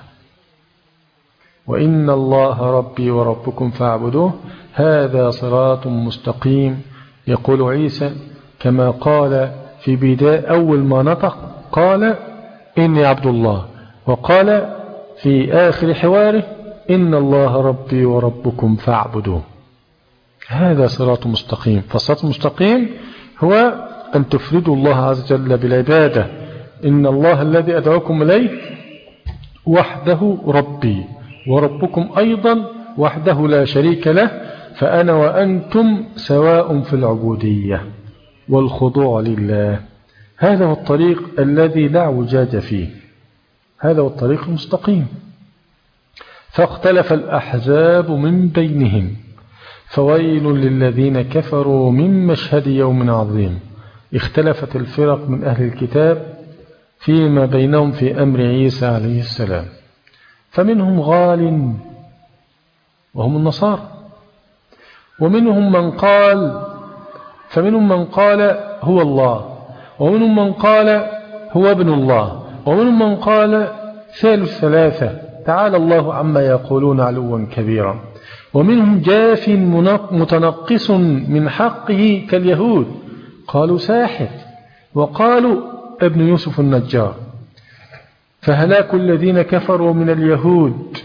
[SPEAKER 1] وإن الله ربي وربكم فاعبدوه هذا صراط مستقيم. يقول عيسى كما قال في بداية أول ما نطق قال إني عبد الله، وقال في آخر حواره إن الله ربي وربكم فاعبدوه. هذا صراط مستقيم. فالصراط المستقيم هو أن تفردوا الله عز وجل بالعبادة. إن الله الذي أدعوكم إليه وحده ربي وربكم أيضا وحده لا شريك له، فأنا وأنتم سواء في العبودية والخضوع لله. هذا هو الطريق الذي لا اعوجاج فيه، هذا هو الطريق المستقيم. فاختلف الأحزاب من بينهم فويل للذين كفروا من مشهد يوم عظيم. اختلفت الفرق من أهل الكتاب فيما بينهم في أمر عيسى عليه السلام، فمنهم غال وهم النصارى، ومنهم من قال فمنهم من قال هو الله، ومنهم من قال هو ابن الله، ومنهم من قال ثالث ثلاثة تعالى الله عما يقولون علوا كبيرا، ومنهم جاف متنقص من حقه كاليهود قالوا ساحر وقالوا ابن يوسف النجار. فهلاك الذين كفروا من اليهود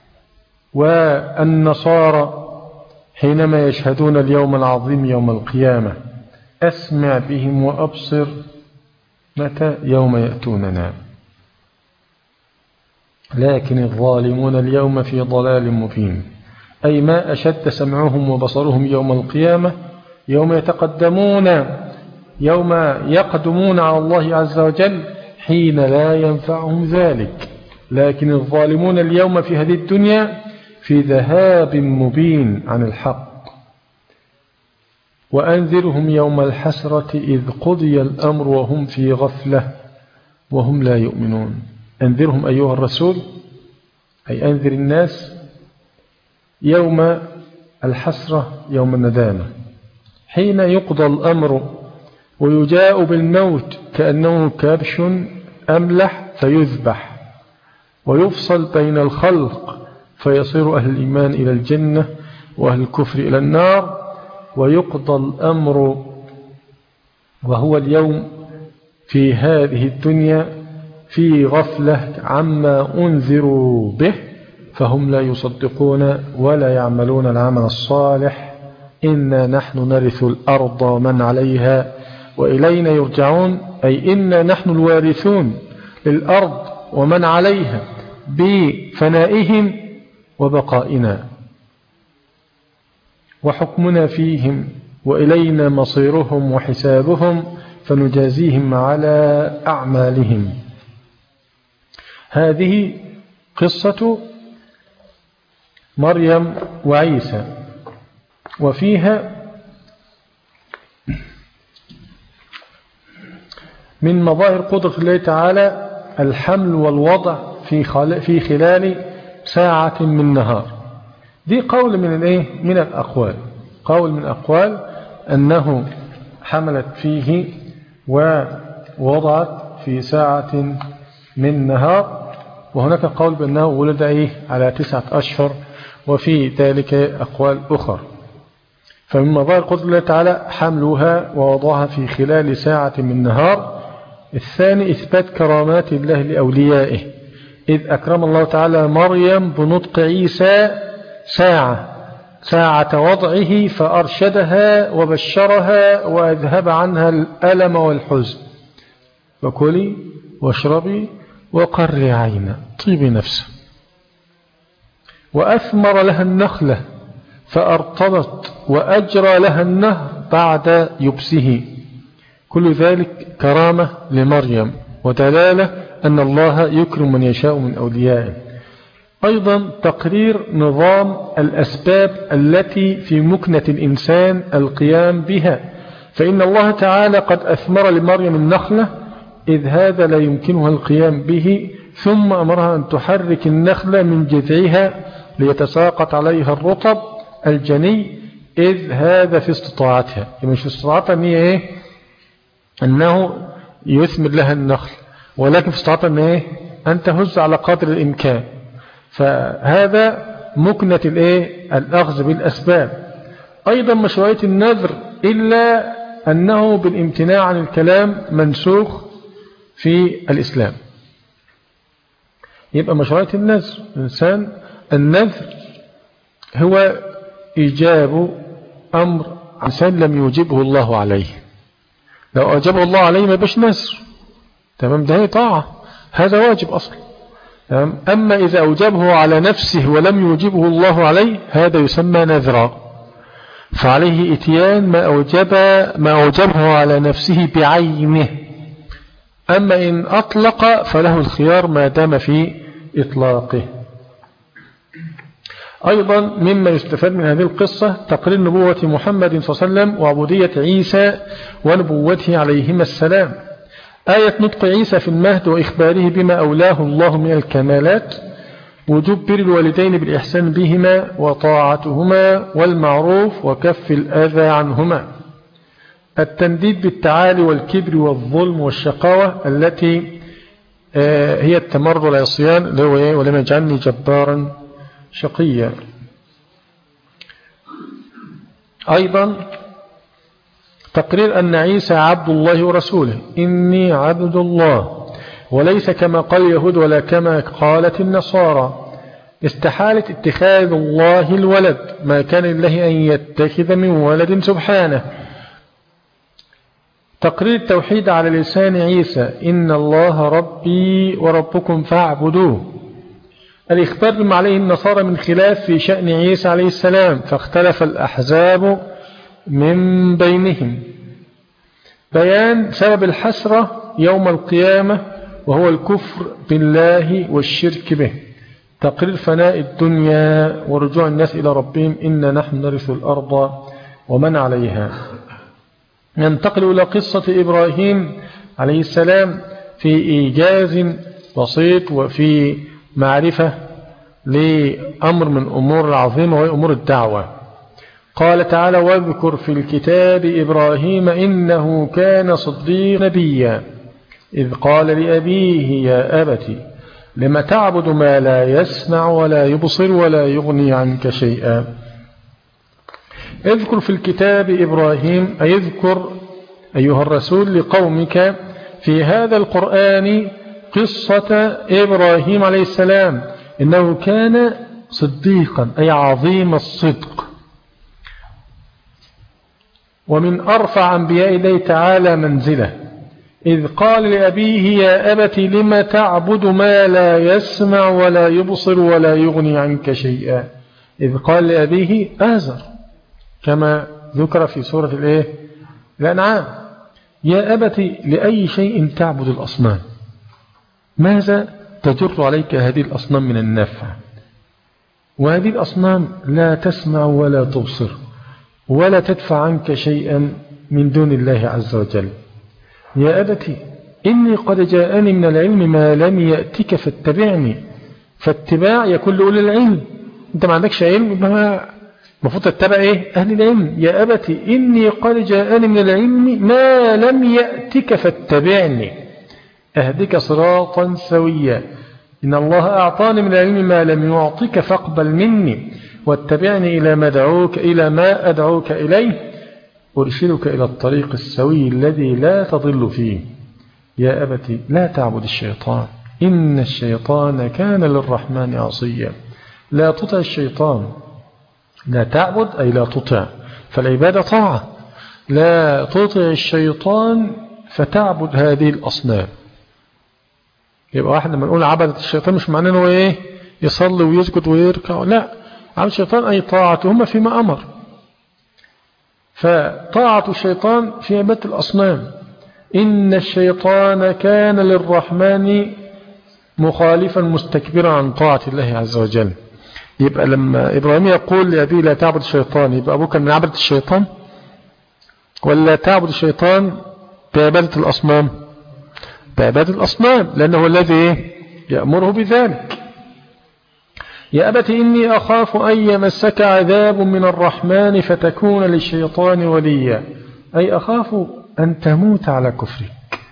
[SPEAKER 1] والنصارى حينما يشهدون اليوم العظيم يوم القيامة. أسمع بهم وأبصر متى يوم يأتوننا، لكن الظالمون اليوم في ضلال مبين. أي ما أشد سمعهم وبصرهم يوم القيامة، يوم يتقدمون يوم يقدمون على الله عز وجل حين لا ينفعهم ذلك. لكن الظالمون اليوم في هذه الدنيا في ذهاب مبين عن الحق. وأنذرهم يوم الحسرة إذ قضي الأمر وهم في غفلة وهم لا يؤمنون. أنذرهم أيها الرسول، أي أنذر الناس يوم الحسرة يوم الندامة، حين يقضى الأمر ويجاء بالموت كأنه كبش أملح فيذبح ويفصل بين الخلق فيصير أهل الإيمان إلى الجنة وأهل الكفر إلى النار، ويقضى الأمر وهو اليوم في هذه الدنيا في غفلة عما أنذروا به فهم لا يصدقون ولا يعملون العمل الصالح. إنا نحن نرث الأرض ومن عليها وإلينا يرجعون. أي إنا نحن الوارثون للأرض ومن عليها بفنائهم وبقائنا، وحكمنا فيهم وإلينا مصيرهم وحسابهم فنجازيهم على أعمالهم. هذه قصة مريم وعيسى، وفيها من مظاهر قدرة الله تعالى الحمل والوضع في خلال ساعة من نهار. دي قول من الايه من الأقوال، قول من الأقوال أنه حملت فيه ووضعت في ساعة من نهار، وهناك قول بأنه ولد ايه على تسعة أشهر، وفي ذلك أقوال أخرى. فمن مظاهر قدرة الله تعالى حملها ووضعها في خلال ساعة من نهار. الثاني إثبات كرامات الله لأوليائه، إذ أكرم الله تعالى مريم بنطق عيسى ساعة ساعة وضعه فأرشدها وبشرها وأذهب عنها الألم والحزن. وكلي واشربي وقري عينا طيبي نفسه. وأثمر لها النخلة فأرطبت وأجرى لها النهر بعد يبسه. كل ذلك كرامة لمريم ودلالة أن الله يكرم من يشاء من أوليائه. أيضا تقرير نظام الأسباب التي في مكنة الإنسان القيام بها، فإن الله تعالى قد أثمر لمريم النخلة إذ هذا لا يمكنها القيام به، ثم أمرها أن تحرك النخلة من جذعها ليتساقط عليها الرطب الجني إذ هذا في استطاعتها. مش في استطاعتها أن هي إيه؟ أنه يثمر لها النخل، ولكن في استطاعتها أن, إيه؟ أن تهز على قدر الإمكان. فهذا مكنة الإيه؟ الأخذ بالأسباب. أيضا مشروعية النذر إلا أنه بالامتناع عن الكلام منسوخ في الإسلام. يبقى مشروعية النذر الإنسان النذر هو إيجاب أمر إنسان لم يوجبه الله عليه. لو أوجبه الله عليه ما بش نذر، تمام، ده هي طاعة، هذا واجب أصلا. تمام. أما إذا أوجبه على نفسه ولم يوجبه الله عليه هذا يسمى نذرا، فعليه إتيان ما أوجب ما أوجبه على نفسه بعينه. أما إن أطلق فله الخيار ما دام في إطلاقه. أيضا مما يستفاد من هذه القصة تقرير نبوة محمد صلى الله عليه وسلم وعبودية عيسى ونبوته عليهما السلام. آية نطق عيسى في المهد وإخباره بما أولاه الله من الكمالات، وجوب بر الوالدين بالإحسان بهما وطاعتهما والمعروف وكف الأذى عنهما. التنديد بالتعالي والكبر والظلم والشقاوة التي هي التمرد والعصيان اللي هو ولم يجعلني جبارا شقيا. أيضا تقرير أن عيسى عبد الله ورسوله، إني عبد الله، وليس كما قال اليهود ولا كما قالت النصارى. استحالة اتخاذ الله الولد، ما كان الله أن يتخذ من ولد سبحانه. تقرير التوحيد على لسان عيسى، إن الله ربي وربكم فاعبدوه. الإخبار بما عليه النصارى من خلاف في شأن عيسى عليه السلام، فاختلف الأحزاب من بينهم. بيان سبب الحسرة يوم القيامة وهو الكفر بالله والشرك به. تقرير فناء الدنيا ورجوع الناس إلى ربهم، إنا نحن نرث الأرض ومن عليها. ننتقل إلى قصة إبراهيم عليه السلام في إيجاز بسيط وفي معرفة لأمر من أمور العظيمة وهي أمور الدعوة. قال تعالى: واذكر في الكتاب إبراهيم إنه كان صديقا نبيا إذ قال لأبيه يا أبت لم تعبد ما لا يسمع ولا يبصر ولا يغني عنك شيئا. اذكر في الكتاب إبراهيم، أي اذكر أيها الرسول لقومك في هذا القرآن قصة إبراهيم عليه السلام، إنه كان صديقا أي عظيم الصدق، ومن أرفع أنبياء الله تعالى منزله، إذ قال لأبيه يا أبت لم تعبد ما لا يسمع ولا يبصر ولا يغني عنك شيئا. إذ قال لأبيه آزر كما ذكر في سورة الإيه؟ الأنعام: يا أبت لأي شيء تعبد الأصنام؟ ماذا تجر عليك هذه الأصنام من النفع؟ وهذه الأصنام لا تسمع ولا تبصر ولا تدفع عنك شيئا من دون الله عز وجل. يا أبت إني قد جاءني من العلم ما لم يأتك فاتبعني. فاتباع يكون لأولي العلم. أنت ما عندكش علم ما المفروض تتبع إيه؟ أهل العلم. يا أبت إني قد جاءني من العلم ما لم يأتك فاتبعني أهدك صراطا سويا. إن الله أعطاني من العلم ما لم يعطك فاقبل مني واتبعني إلى ما أدعوك إلى ما أدعوك إليه أرشدك إلى الطريق السوي الذي لا تضل فيه. يا أبت لا تعبد الشيطان إن الشيطان كان للرحمن عصيا. لا تطع الشيطان. لا تعبد أي لا تطع، فالعبادة طاعة. لا تطع الشيطان فتعبد هذه الأصنام. يبقى واحد لما نقول عبدة الشيطان مش معناه انه ايه يصلي ويسجد ويركع، لا، عبد الشيطان أي طاعتهم فيما أمر. فطاعة الشيطان في عبادة الأصنام. إن الشيطان كان للرحمن مخالفا مستكبرا عن طاعة الله عز وجل. يبقى لما إبراهيم يقول لأبيه لا تعبد الشيطان، يبقى أبوه كان من عبد الشيطان ولا تعبد الشيطان بعبادة الأصنام؟ بعبادة الأصنام، لأنه الذي يأمره بذلك. يا أبت إني أخاف أن يمسك عذاب من الرحمن فتكون للشيطان وليا، أي أخاف أن تموت على كفرك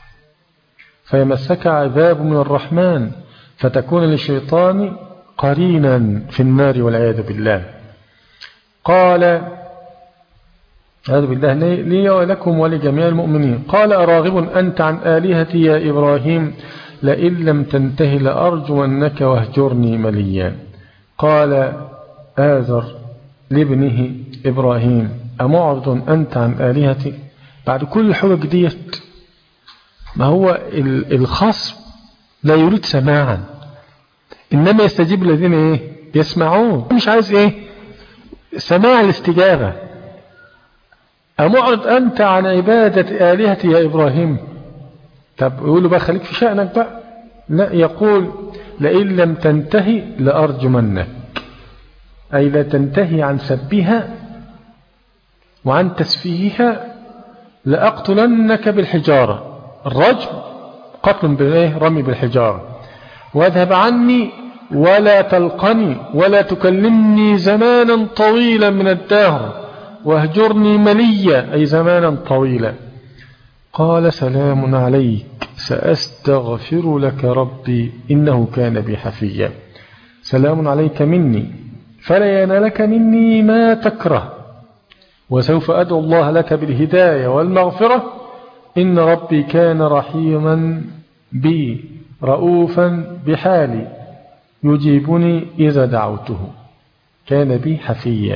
[SPEAKER 1] فيمسك عذاب من الرحمن فتكون للشيطان قرينا في النار والعياذ بالله. قال هذا بالله لي ولكم ولجميع المؤمنين. قال أراغب أنت عن آلهتي يا إبراهيم لئن لم تنتهي لأرجمنك واهجرني مليا. قال آذر لابنه إبراهيم أمعرض أنت عن آلهتي؟ بعد كل الحجج ديت، ما هو الخصم لا يريد سماعا، إنما يستجيب الذين إيه؟ يسمعون. مش عايز إيه؟ سماع الاستجابة. أمعرض أنت عن عبادة آلهتي يا إبراهيم؟ طب يقول له بقى خليك في شأنك بقى. لا، يقول لئن لم تنتهي لأرجمنك، أي لا تنتهي عن سبها وعن تسفيهها لأقتلنك بالحجارة. الرجم قتل بالإيه؟ رمي بالحجارة. واذهب عني ولا تلقني ولا تكلمني زمانا طويلا من الدهر واهجرني مليا، أي زمانا طويلا. قال سلام عليك سأستغفر لك ربي إنه كان بي حفيا. سلام عليك مني فلا ينالك مني ما تكره وسوف أدعو الله لك بالهداية والمغفرة إن ربي كان رحيما بي رؤوفا بحالي يجيبني إذا دعوته كان بي حفيا،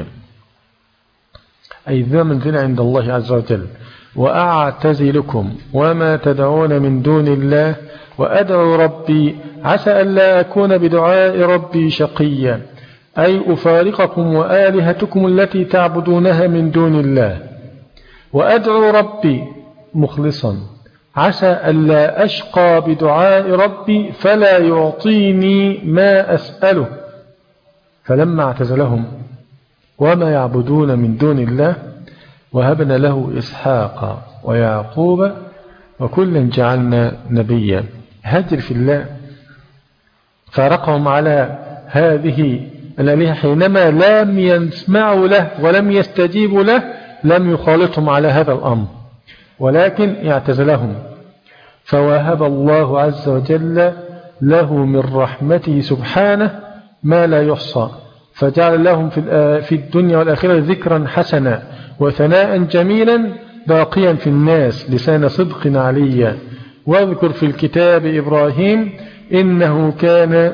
[SPEAKER 1] أي ذا منزل عند الله عز وجل. وأعتزلكم وما تدعون من دون الله وأدعو ربي عسى ألا أكون بدعاء ربي شقيا، أي أفارقكم وآلهتكم التي تعبدونها من دون الله. وأدعو ربي مخلصا عسى ألا أشقى بدعاء ربي فلا يعطيني ما أسأله. فلما اعتزلهم وما يعبدون من دون الله وهبنا له إسحاق ويعقوب وكلا جعلنا نبيا. هاجر في الله فارقهم على هذه الآلهة حينما لم يسمعوا له ولم يستجيبوا له، لم يخالطهم على هذا الأمر ولكن اعتزلهم. فوهب الله عز وجل له من رحمته سبحانه ما لا يحصى، فجعل لهم في الدنيا والآخرة ذكرا حسنا وثناء جميلا باقيا في الناس لسان صدق عليا. واذكر في الكتاب إبراهيم إنه كان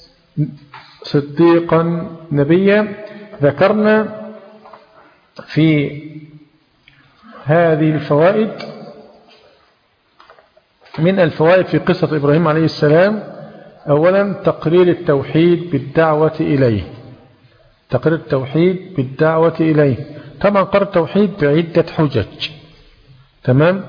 [SPEAKER 1] صديقا نبيا. ذكرنا في هذه الفوائد من الفوائد في قصة إبراهيم عليه السلام: أولا تقرير التوحيد بالدعوة إليه، تقرير التوحيد بالدعوة إليه. طبعا قرر التوحيد بعدة حجج، تمام.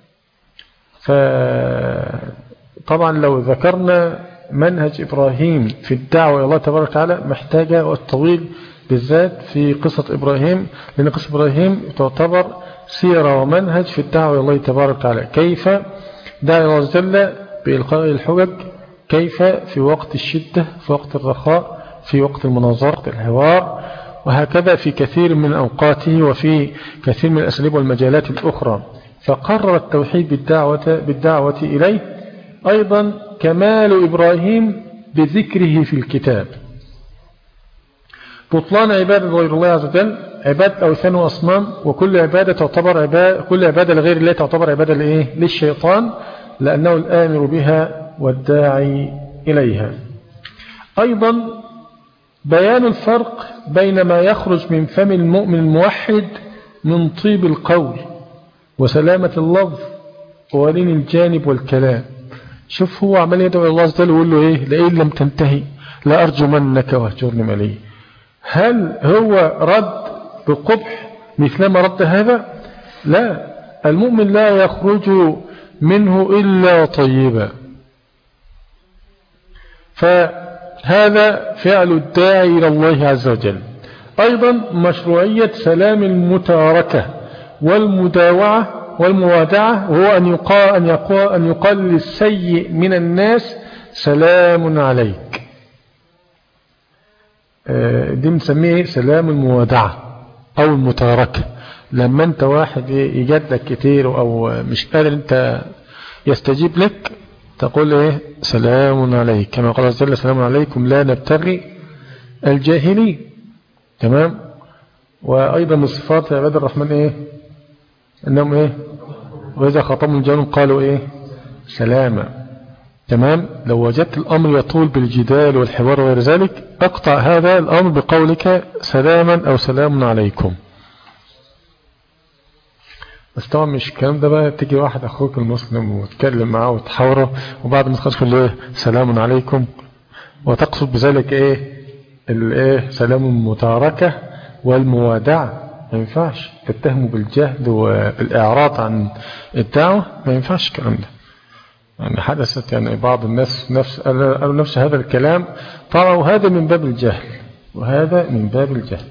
[SPEAKER 1] فطبعا لو ذكرنا منهج إبراهيم في الدعوة إلى الله تبارك وتعالى محتاجة وقت طويل، بالذات في قصة إبراهيم، لأن قصة إبراهيم تعتبر سيرة ومنهج في الدعوة إلى الله تبارك وتعالى. كيف دعا الله عز وجل بإلقاء الحجج، كيف في وقت الشدة، في وقت الرخاء، في وقت المناظرة، الحوار، وهكذا في كثير من أوقاته وفي كثير من الأساليب والمجالات الأخرى. فقرر التوحيد بالدعوة, بالدعوة إليه. أيضا كمال إبراهيم بذكره في الكتاب، بطلان عبادة غير الله عز وجل، عبادة أوثان وأصنام، وكل عبادة تعتبر عبادة، كل عبادة لغير الله تعتبر عبادة لإيه؟ للشيطان، لأنه الآمر بها والداعي إليها. أيضا بيان الفرق بين ما يخرج من فم المؤمن الموحد من طيب القول وسلامة اللفظ ولين الجانب والكلام. شوف هو عمال يدعو الله عز وجل ويقول له إيه؟ لئن لم تنتهي لأرجمنك واهجرني مليا. هل هو رد بقبح مثلما رد هذا؟ لا، المؤمن لا يخرج منه إلا طيبا. فهذا فعل الداعي إلى الله عز وجل. أيضا مشروعية سلام المتاركة والمداوعة والموادعة، وهو أن يقال, أن يقال, أن يقال للسيء من الناس سلام عليك. دي مسميه سلام الموادعة أو المتاركة. لما أنت واحد يجدك كتير أو مش قادر أنت يستجيب لك، تقول إيه؟ سلام عليك، كما قال عز وجل سلام عليكم لا نبتغي الجاهلين. تمام. وأيضا من صفات عباد الرحمن إيه؟ أنهم إيه؟ وإذا خاطبهم الجاهلون قالوا إيه؟ سلاما. تمام. لو وجدت الأمر يطول بالجدال والحوار وغير ذلك، أقطع هذا الأمر بقولك سلاما أو سلام عليكم. بس طبعا مش الكلام ده بقى تيجي واحد أخوك المسلم وتكلم معه وتحاوره وبعد ما تخلص كله إيه؟ سلام عليكم، وتقصد بذلك إيه؟ الإيه؟ سلام المتاركة والموادعة. ما ينفعش تتهموا بالجهد والإعراض عن الدعوة، ما ينفعش الكلام ده. يعني حدثت يعني بعض الناس نفس قالوا نفس هذا الكلام طبعا، وهذا من باب الجهل، وهذا من باب الجهل.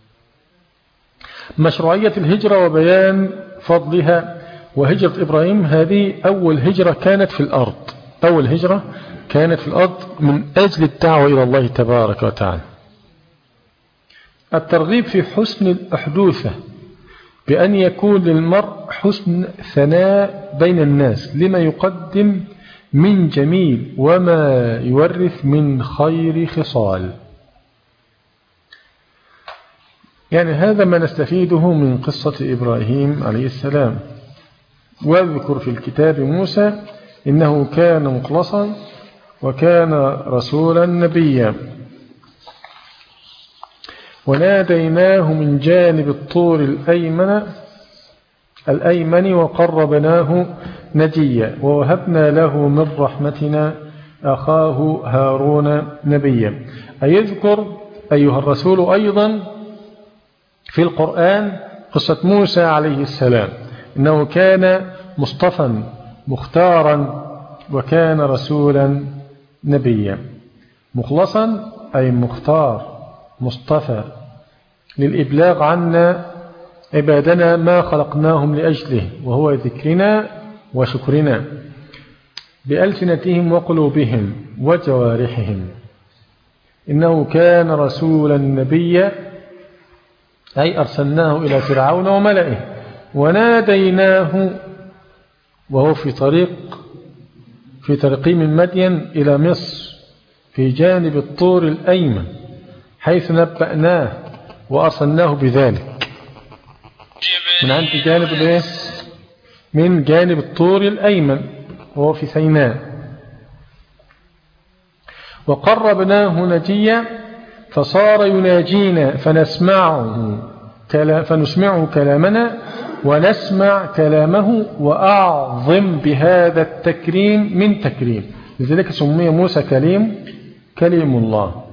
[SPEAKER 1] مشروعية الهجرة وبيان فضلها. وهجرة إبراهيم هذه أول هجرة كانت في الأرض، أول هجرة كانت في الأرض من أجل الدعوة إلى الله تبارك وتعالى. الترغيب في حسن الأحدوثة، بأن يكون للمرء حسن ثناء بين الناس لما يقدم من جميل وما يورث من خير خصال. يعني هذا ما نستفيده من قصة إبراهيم عليه السلام. واذكر في الكتاب موسى إنه كان مخلصا وكان رسولا نبيا، وناديناه من جانب الطور الأيمن الأيمن وقربناه نجيا، ووهبنا له من رحمتنا أخاه هارون نبيا. أيذكر أيها الرسول أيضا في القرآن قصة موسى عليه السلام، إنه كان مصطفى مختارا وكان رسولا نبيا. مخلصا أي مختار مصطفى للإبلاغ عنا عبادنا ما خلقناهم لأجله، وهو ذكرنا وشكرنا بألسنتهم وقلوبهم وجوارحهم. إنه كان رسولا نبيا أي أرسلناه إلى فرعون وملئه، وناديناه وهو في طريق في طريقه من مدين إلى مصر في جانب الطور الأيمن، حيث نبأناه وأرسلناه بذلك من عند جانب الايه؟ من جانب الطور الأيمن وهو في سيناء. وقربناه نجيا فصار يناجينا فنسمعه فنسمعه كلامنا ونسمع كلامه، وأعظم بهذا التكريم من تكريم. لذلك سمي موسى كليم كليم الله.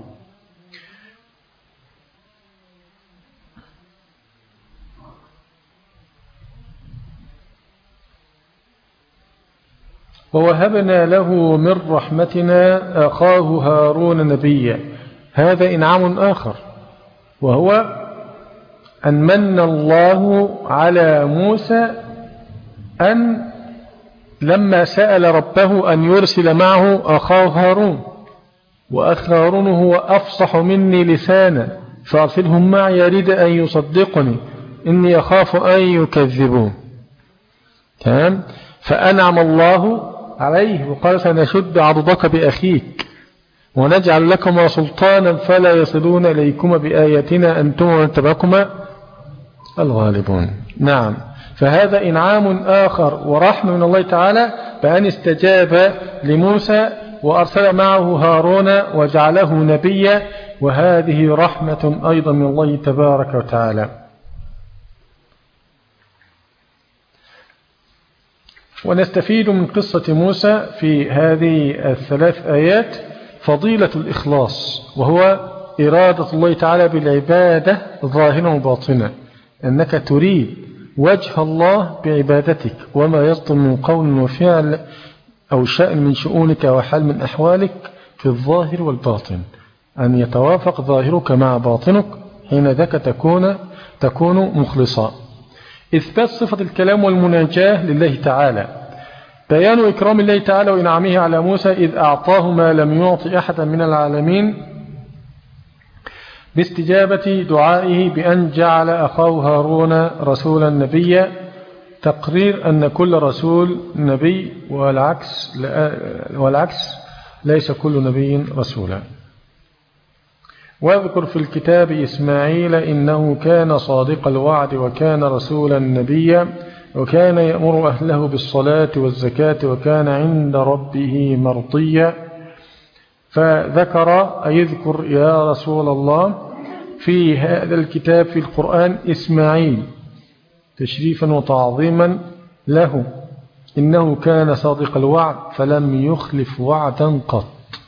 [SPEAKER 1] ووهبنا له من رحمتنا أخاه هارون نبيا. هذا إنعام آخر، وهو أن من الله على موسى أن لما سأل ربه أن يرسل معه أخاه هارون، وأخ هارون هو أفصح مني لسانا فأرسلهم معي يريد أن يصدقني إني أخاف أن يكذبون. تمام. فأنعم الله عليه وقال سنشد عضدك بأخيك ونجعل لكما سلطانا فلا يصلون إليكما بآياتنا أنتم ومن تبعكما الغالبون. نعم. فهذا إنعام آخر ورحمة من الله تعالى بأن استجاب لموسى وأرسل معه هارون وجعله نبيا، وهذه رحمة أيضا من الله تبارك وتعالى. ونستفيد من قصة موسى في هذه الثلاث آيات فضيلة الإخلاص، وهو إرادة الله تعالى بالعبادة ظاهرا وباطنا، أنك تريد وجه الله بعبادتك، وما يصدر من قول وفعل أو شأن من شؤونك وحال من أحوالك في الظاهر والباطن، أن يتوافق ظاهرك مع باطنك، حين ذاك تكون تكون مخلصا. إثبات صفة الكلام والمناجاة لله تعالى. بيان إكرام الله تعالى وإنعامه على موسى إذ أعطاه ما لم يعطي أحدا من العالمين باستجابة دعائه بأن جعل أخاه هارون رسولا نبيا، تقرير أن كل رسول نبي والعكس, والعكس ليس كل نبي رسولا. واذكر في الكتاب إسماعيل إنه كان صادق الوعد وكان رسولا نبيا وكان يأمر أهله بالصلاة والزكاة وكان عند ربه مرضيا. فذكر أي يذكر يا رسول الله في هذا الكتاب في القرآن إسماعيل تشريفا وتعظيما له، إنه كان صادق الوعد فلم يخلف وعدا قط،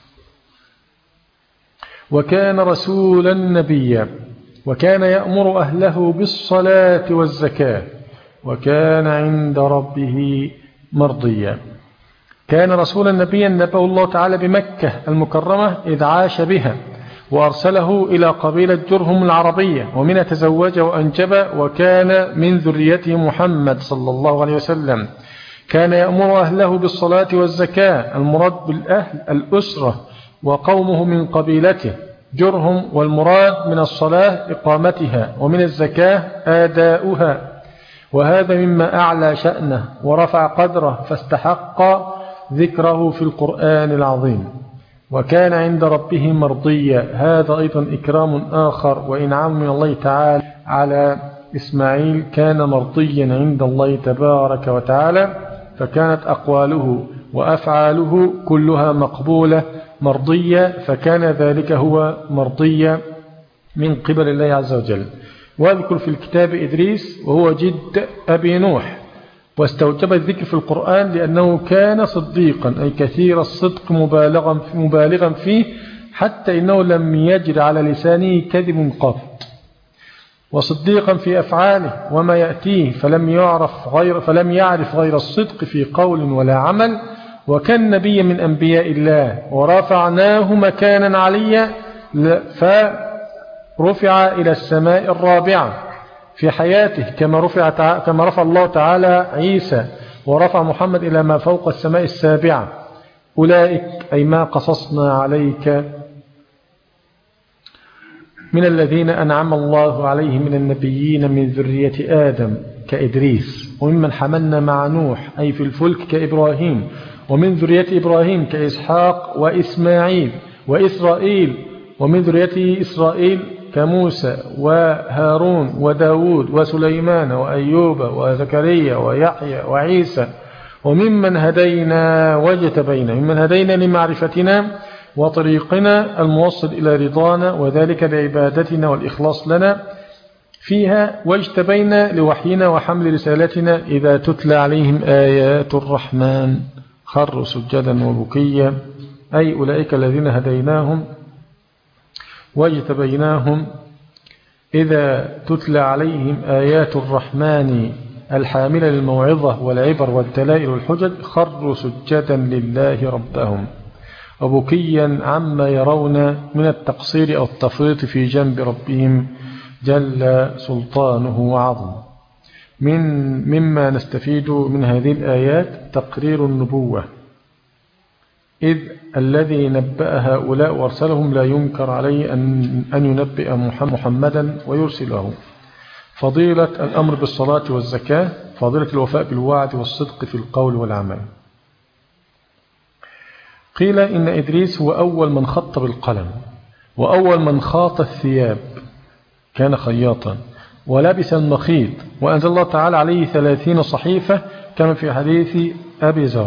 [SPEAKER 1] وكان رسولا نبيا وكان يأمر أهله بالصلاة والزكاة وكان عند ربه مرضيا. كان رسولا نبيا نبأه الله تعالى بمكة المكرمة إذ عاش بها، وأرسله إلى قبيلة جرهم العربية ومن تزوج وأنجب، وكان من ذريته محمد صلى الله عليه وسلم. كان يأمر أهله بالصلاة والزكاة، المراد بالأهل الأسرة وقومه من قبيلته جرهم، والمراد من الصلاة إقامتها ومن الزكاة آداؤها، وهذا مما أعلى شأنه ورفع قدره فاستحق ذكره في القرآن العظيم. وكان عند ربه مرضيا، هذا أيضا إكرام آخر وإنعام من الله تعالى على إسماعيل، كان مرضيا عند الله تبارك وتعالى، فكانت أقواله وأفعاله كلها مقبولة مرضية، فكان ذلك هو مرضية من قبل الله عز وجل. واذكر في الكتاب إدريس وهو جد أبي نوح، واستوجب الذكر في القرآن لأنه كان صديقا أي كثير الصدق مبالغا مبالغا فيه، حتى إنه لم يجر على لسانه كذب قط، وصديقا في أفعاله وما يأتيه، فلم يعرف غير فلم يعرف غير الصدق في قول ولا عمل، وكان نبيا من أنبياء الله ورفعناه مكانا عليا، فرفع إلى السماء الرابعة في حياته كما رفع كما رفع الله تعالى عيسى، ورفع محمد إلى ما فوق السماء السابعة. أولئك أي ما قصصنا عليك من الذين أنعم الله عليهم من النبيين من ذرية آدم كإدريس، وممن حملنا مع نوح أي في الفلك كإبراهيم، ومن ذرية إبراهيم كإسحاق وإسماعيل وإسرائيل، ومن ذريته إسرائيل كموسى وهارون وداود وسليمان وأيوب وزكريا ويحيى وعيسى، وممن هدينا واجتبينا، ممن هدينا لمعرفتنا وطريقنا الموصل إلى رضانا، وذلك بعبادتنا والإخلاص لنا فيها، واجتبينا لوحينا وحمل رسالتنا. إذا تتلى عليهم آيات الرحمن خروا سجدا وبكيا، أي أولئك الذين هديناهم واجتبيناهم إذا تتلى عليهم آيات الرحمن الحاملة للموعظة والعبر والدلائل والحجج خروا سجدا لله ربهم وبكيا عما يرون من التقصير أو التفريط في جنب ربهم جل سلطانه وعظم. من مما نستفيد من هذه الآيات تقرير النبوة، إذ الذي نبأ هؤلاء وارسلهم لا ينكر عليه أن, أن ينبئ محمدا ويرسله. فضيلة الأمر بالصلاة والزكاة، فضيلة الوفاء بالوعد والصدق في القول والعمل. قيل إن إدريس هو أول من خط بالقلم، وأول من خاط الثياب، كان خياطا ولبس المخيط، وأنزل الله تعالى عليه ثلاثين صحيفة كما في حديث أبي ذر.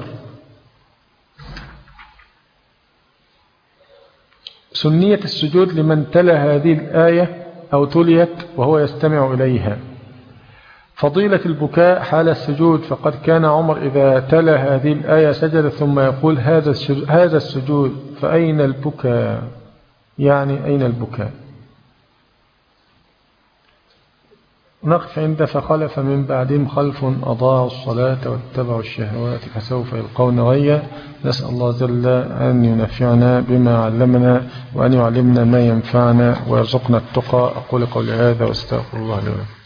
[SPEAKER 1] سنية السجود لمن تلا هذه الآية أو تليت وهو يستمع إليها. فضيلة البكاء حال السجود، فقد كان عمر إذا تلا هذه الآية سجد ثم يقول هذا السجود فأين البكاء، يعني أين البكاء. نقف عند فخلف من بعدهم خلف أضاعوا الصلاة واتبعوا الشهوات فسوف يلقون غيا. نسأل الله جل أن ينفعنا بما علمنا وأن يعلمنا ما ينفعنا ويرزقنا التقى. أقول قولي هذا واستغفر الله لي ولكم.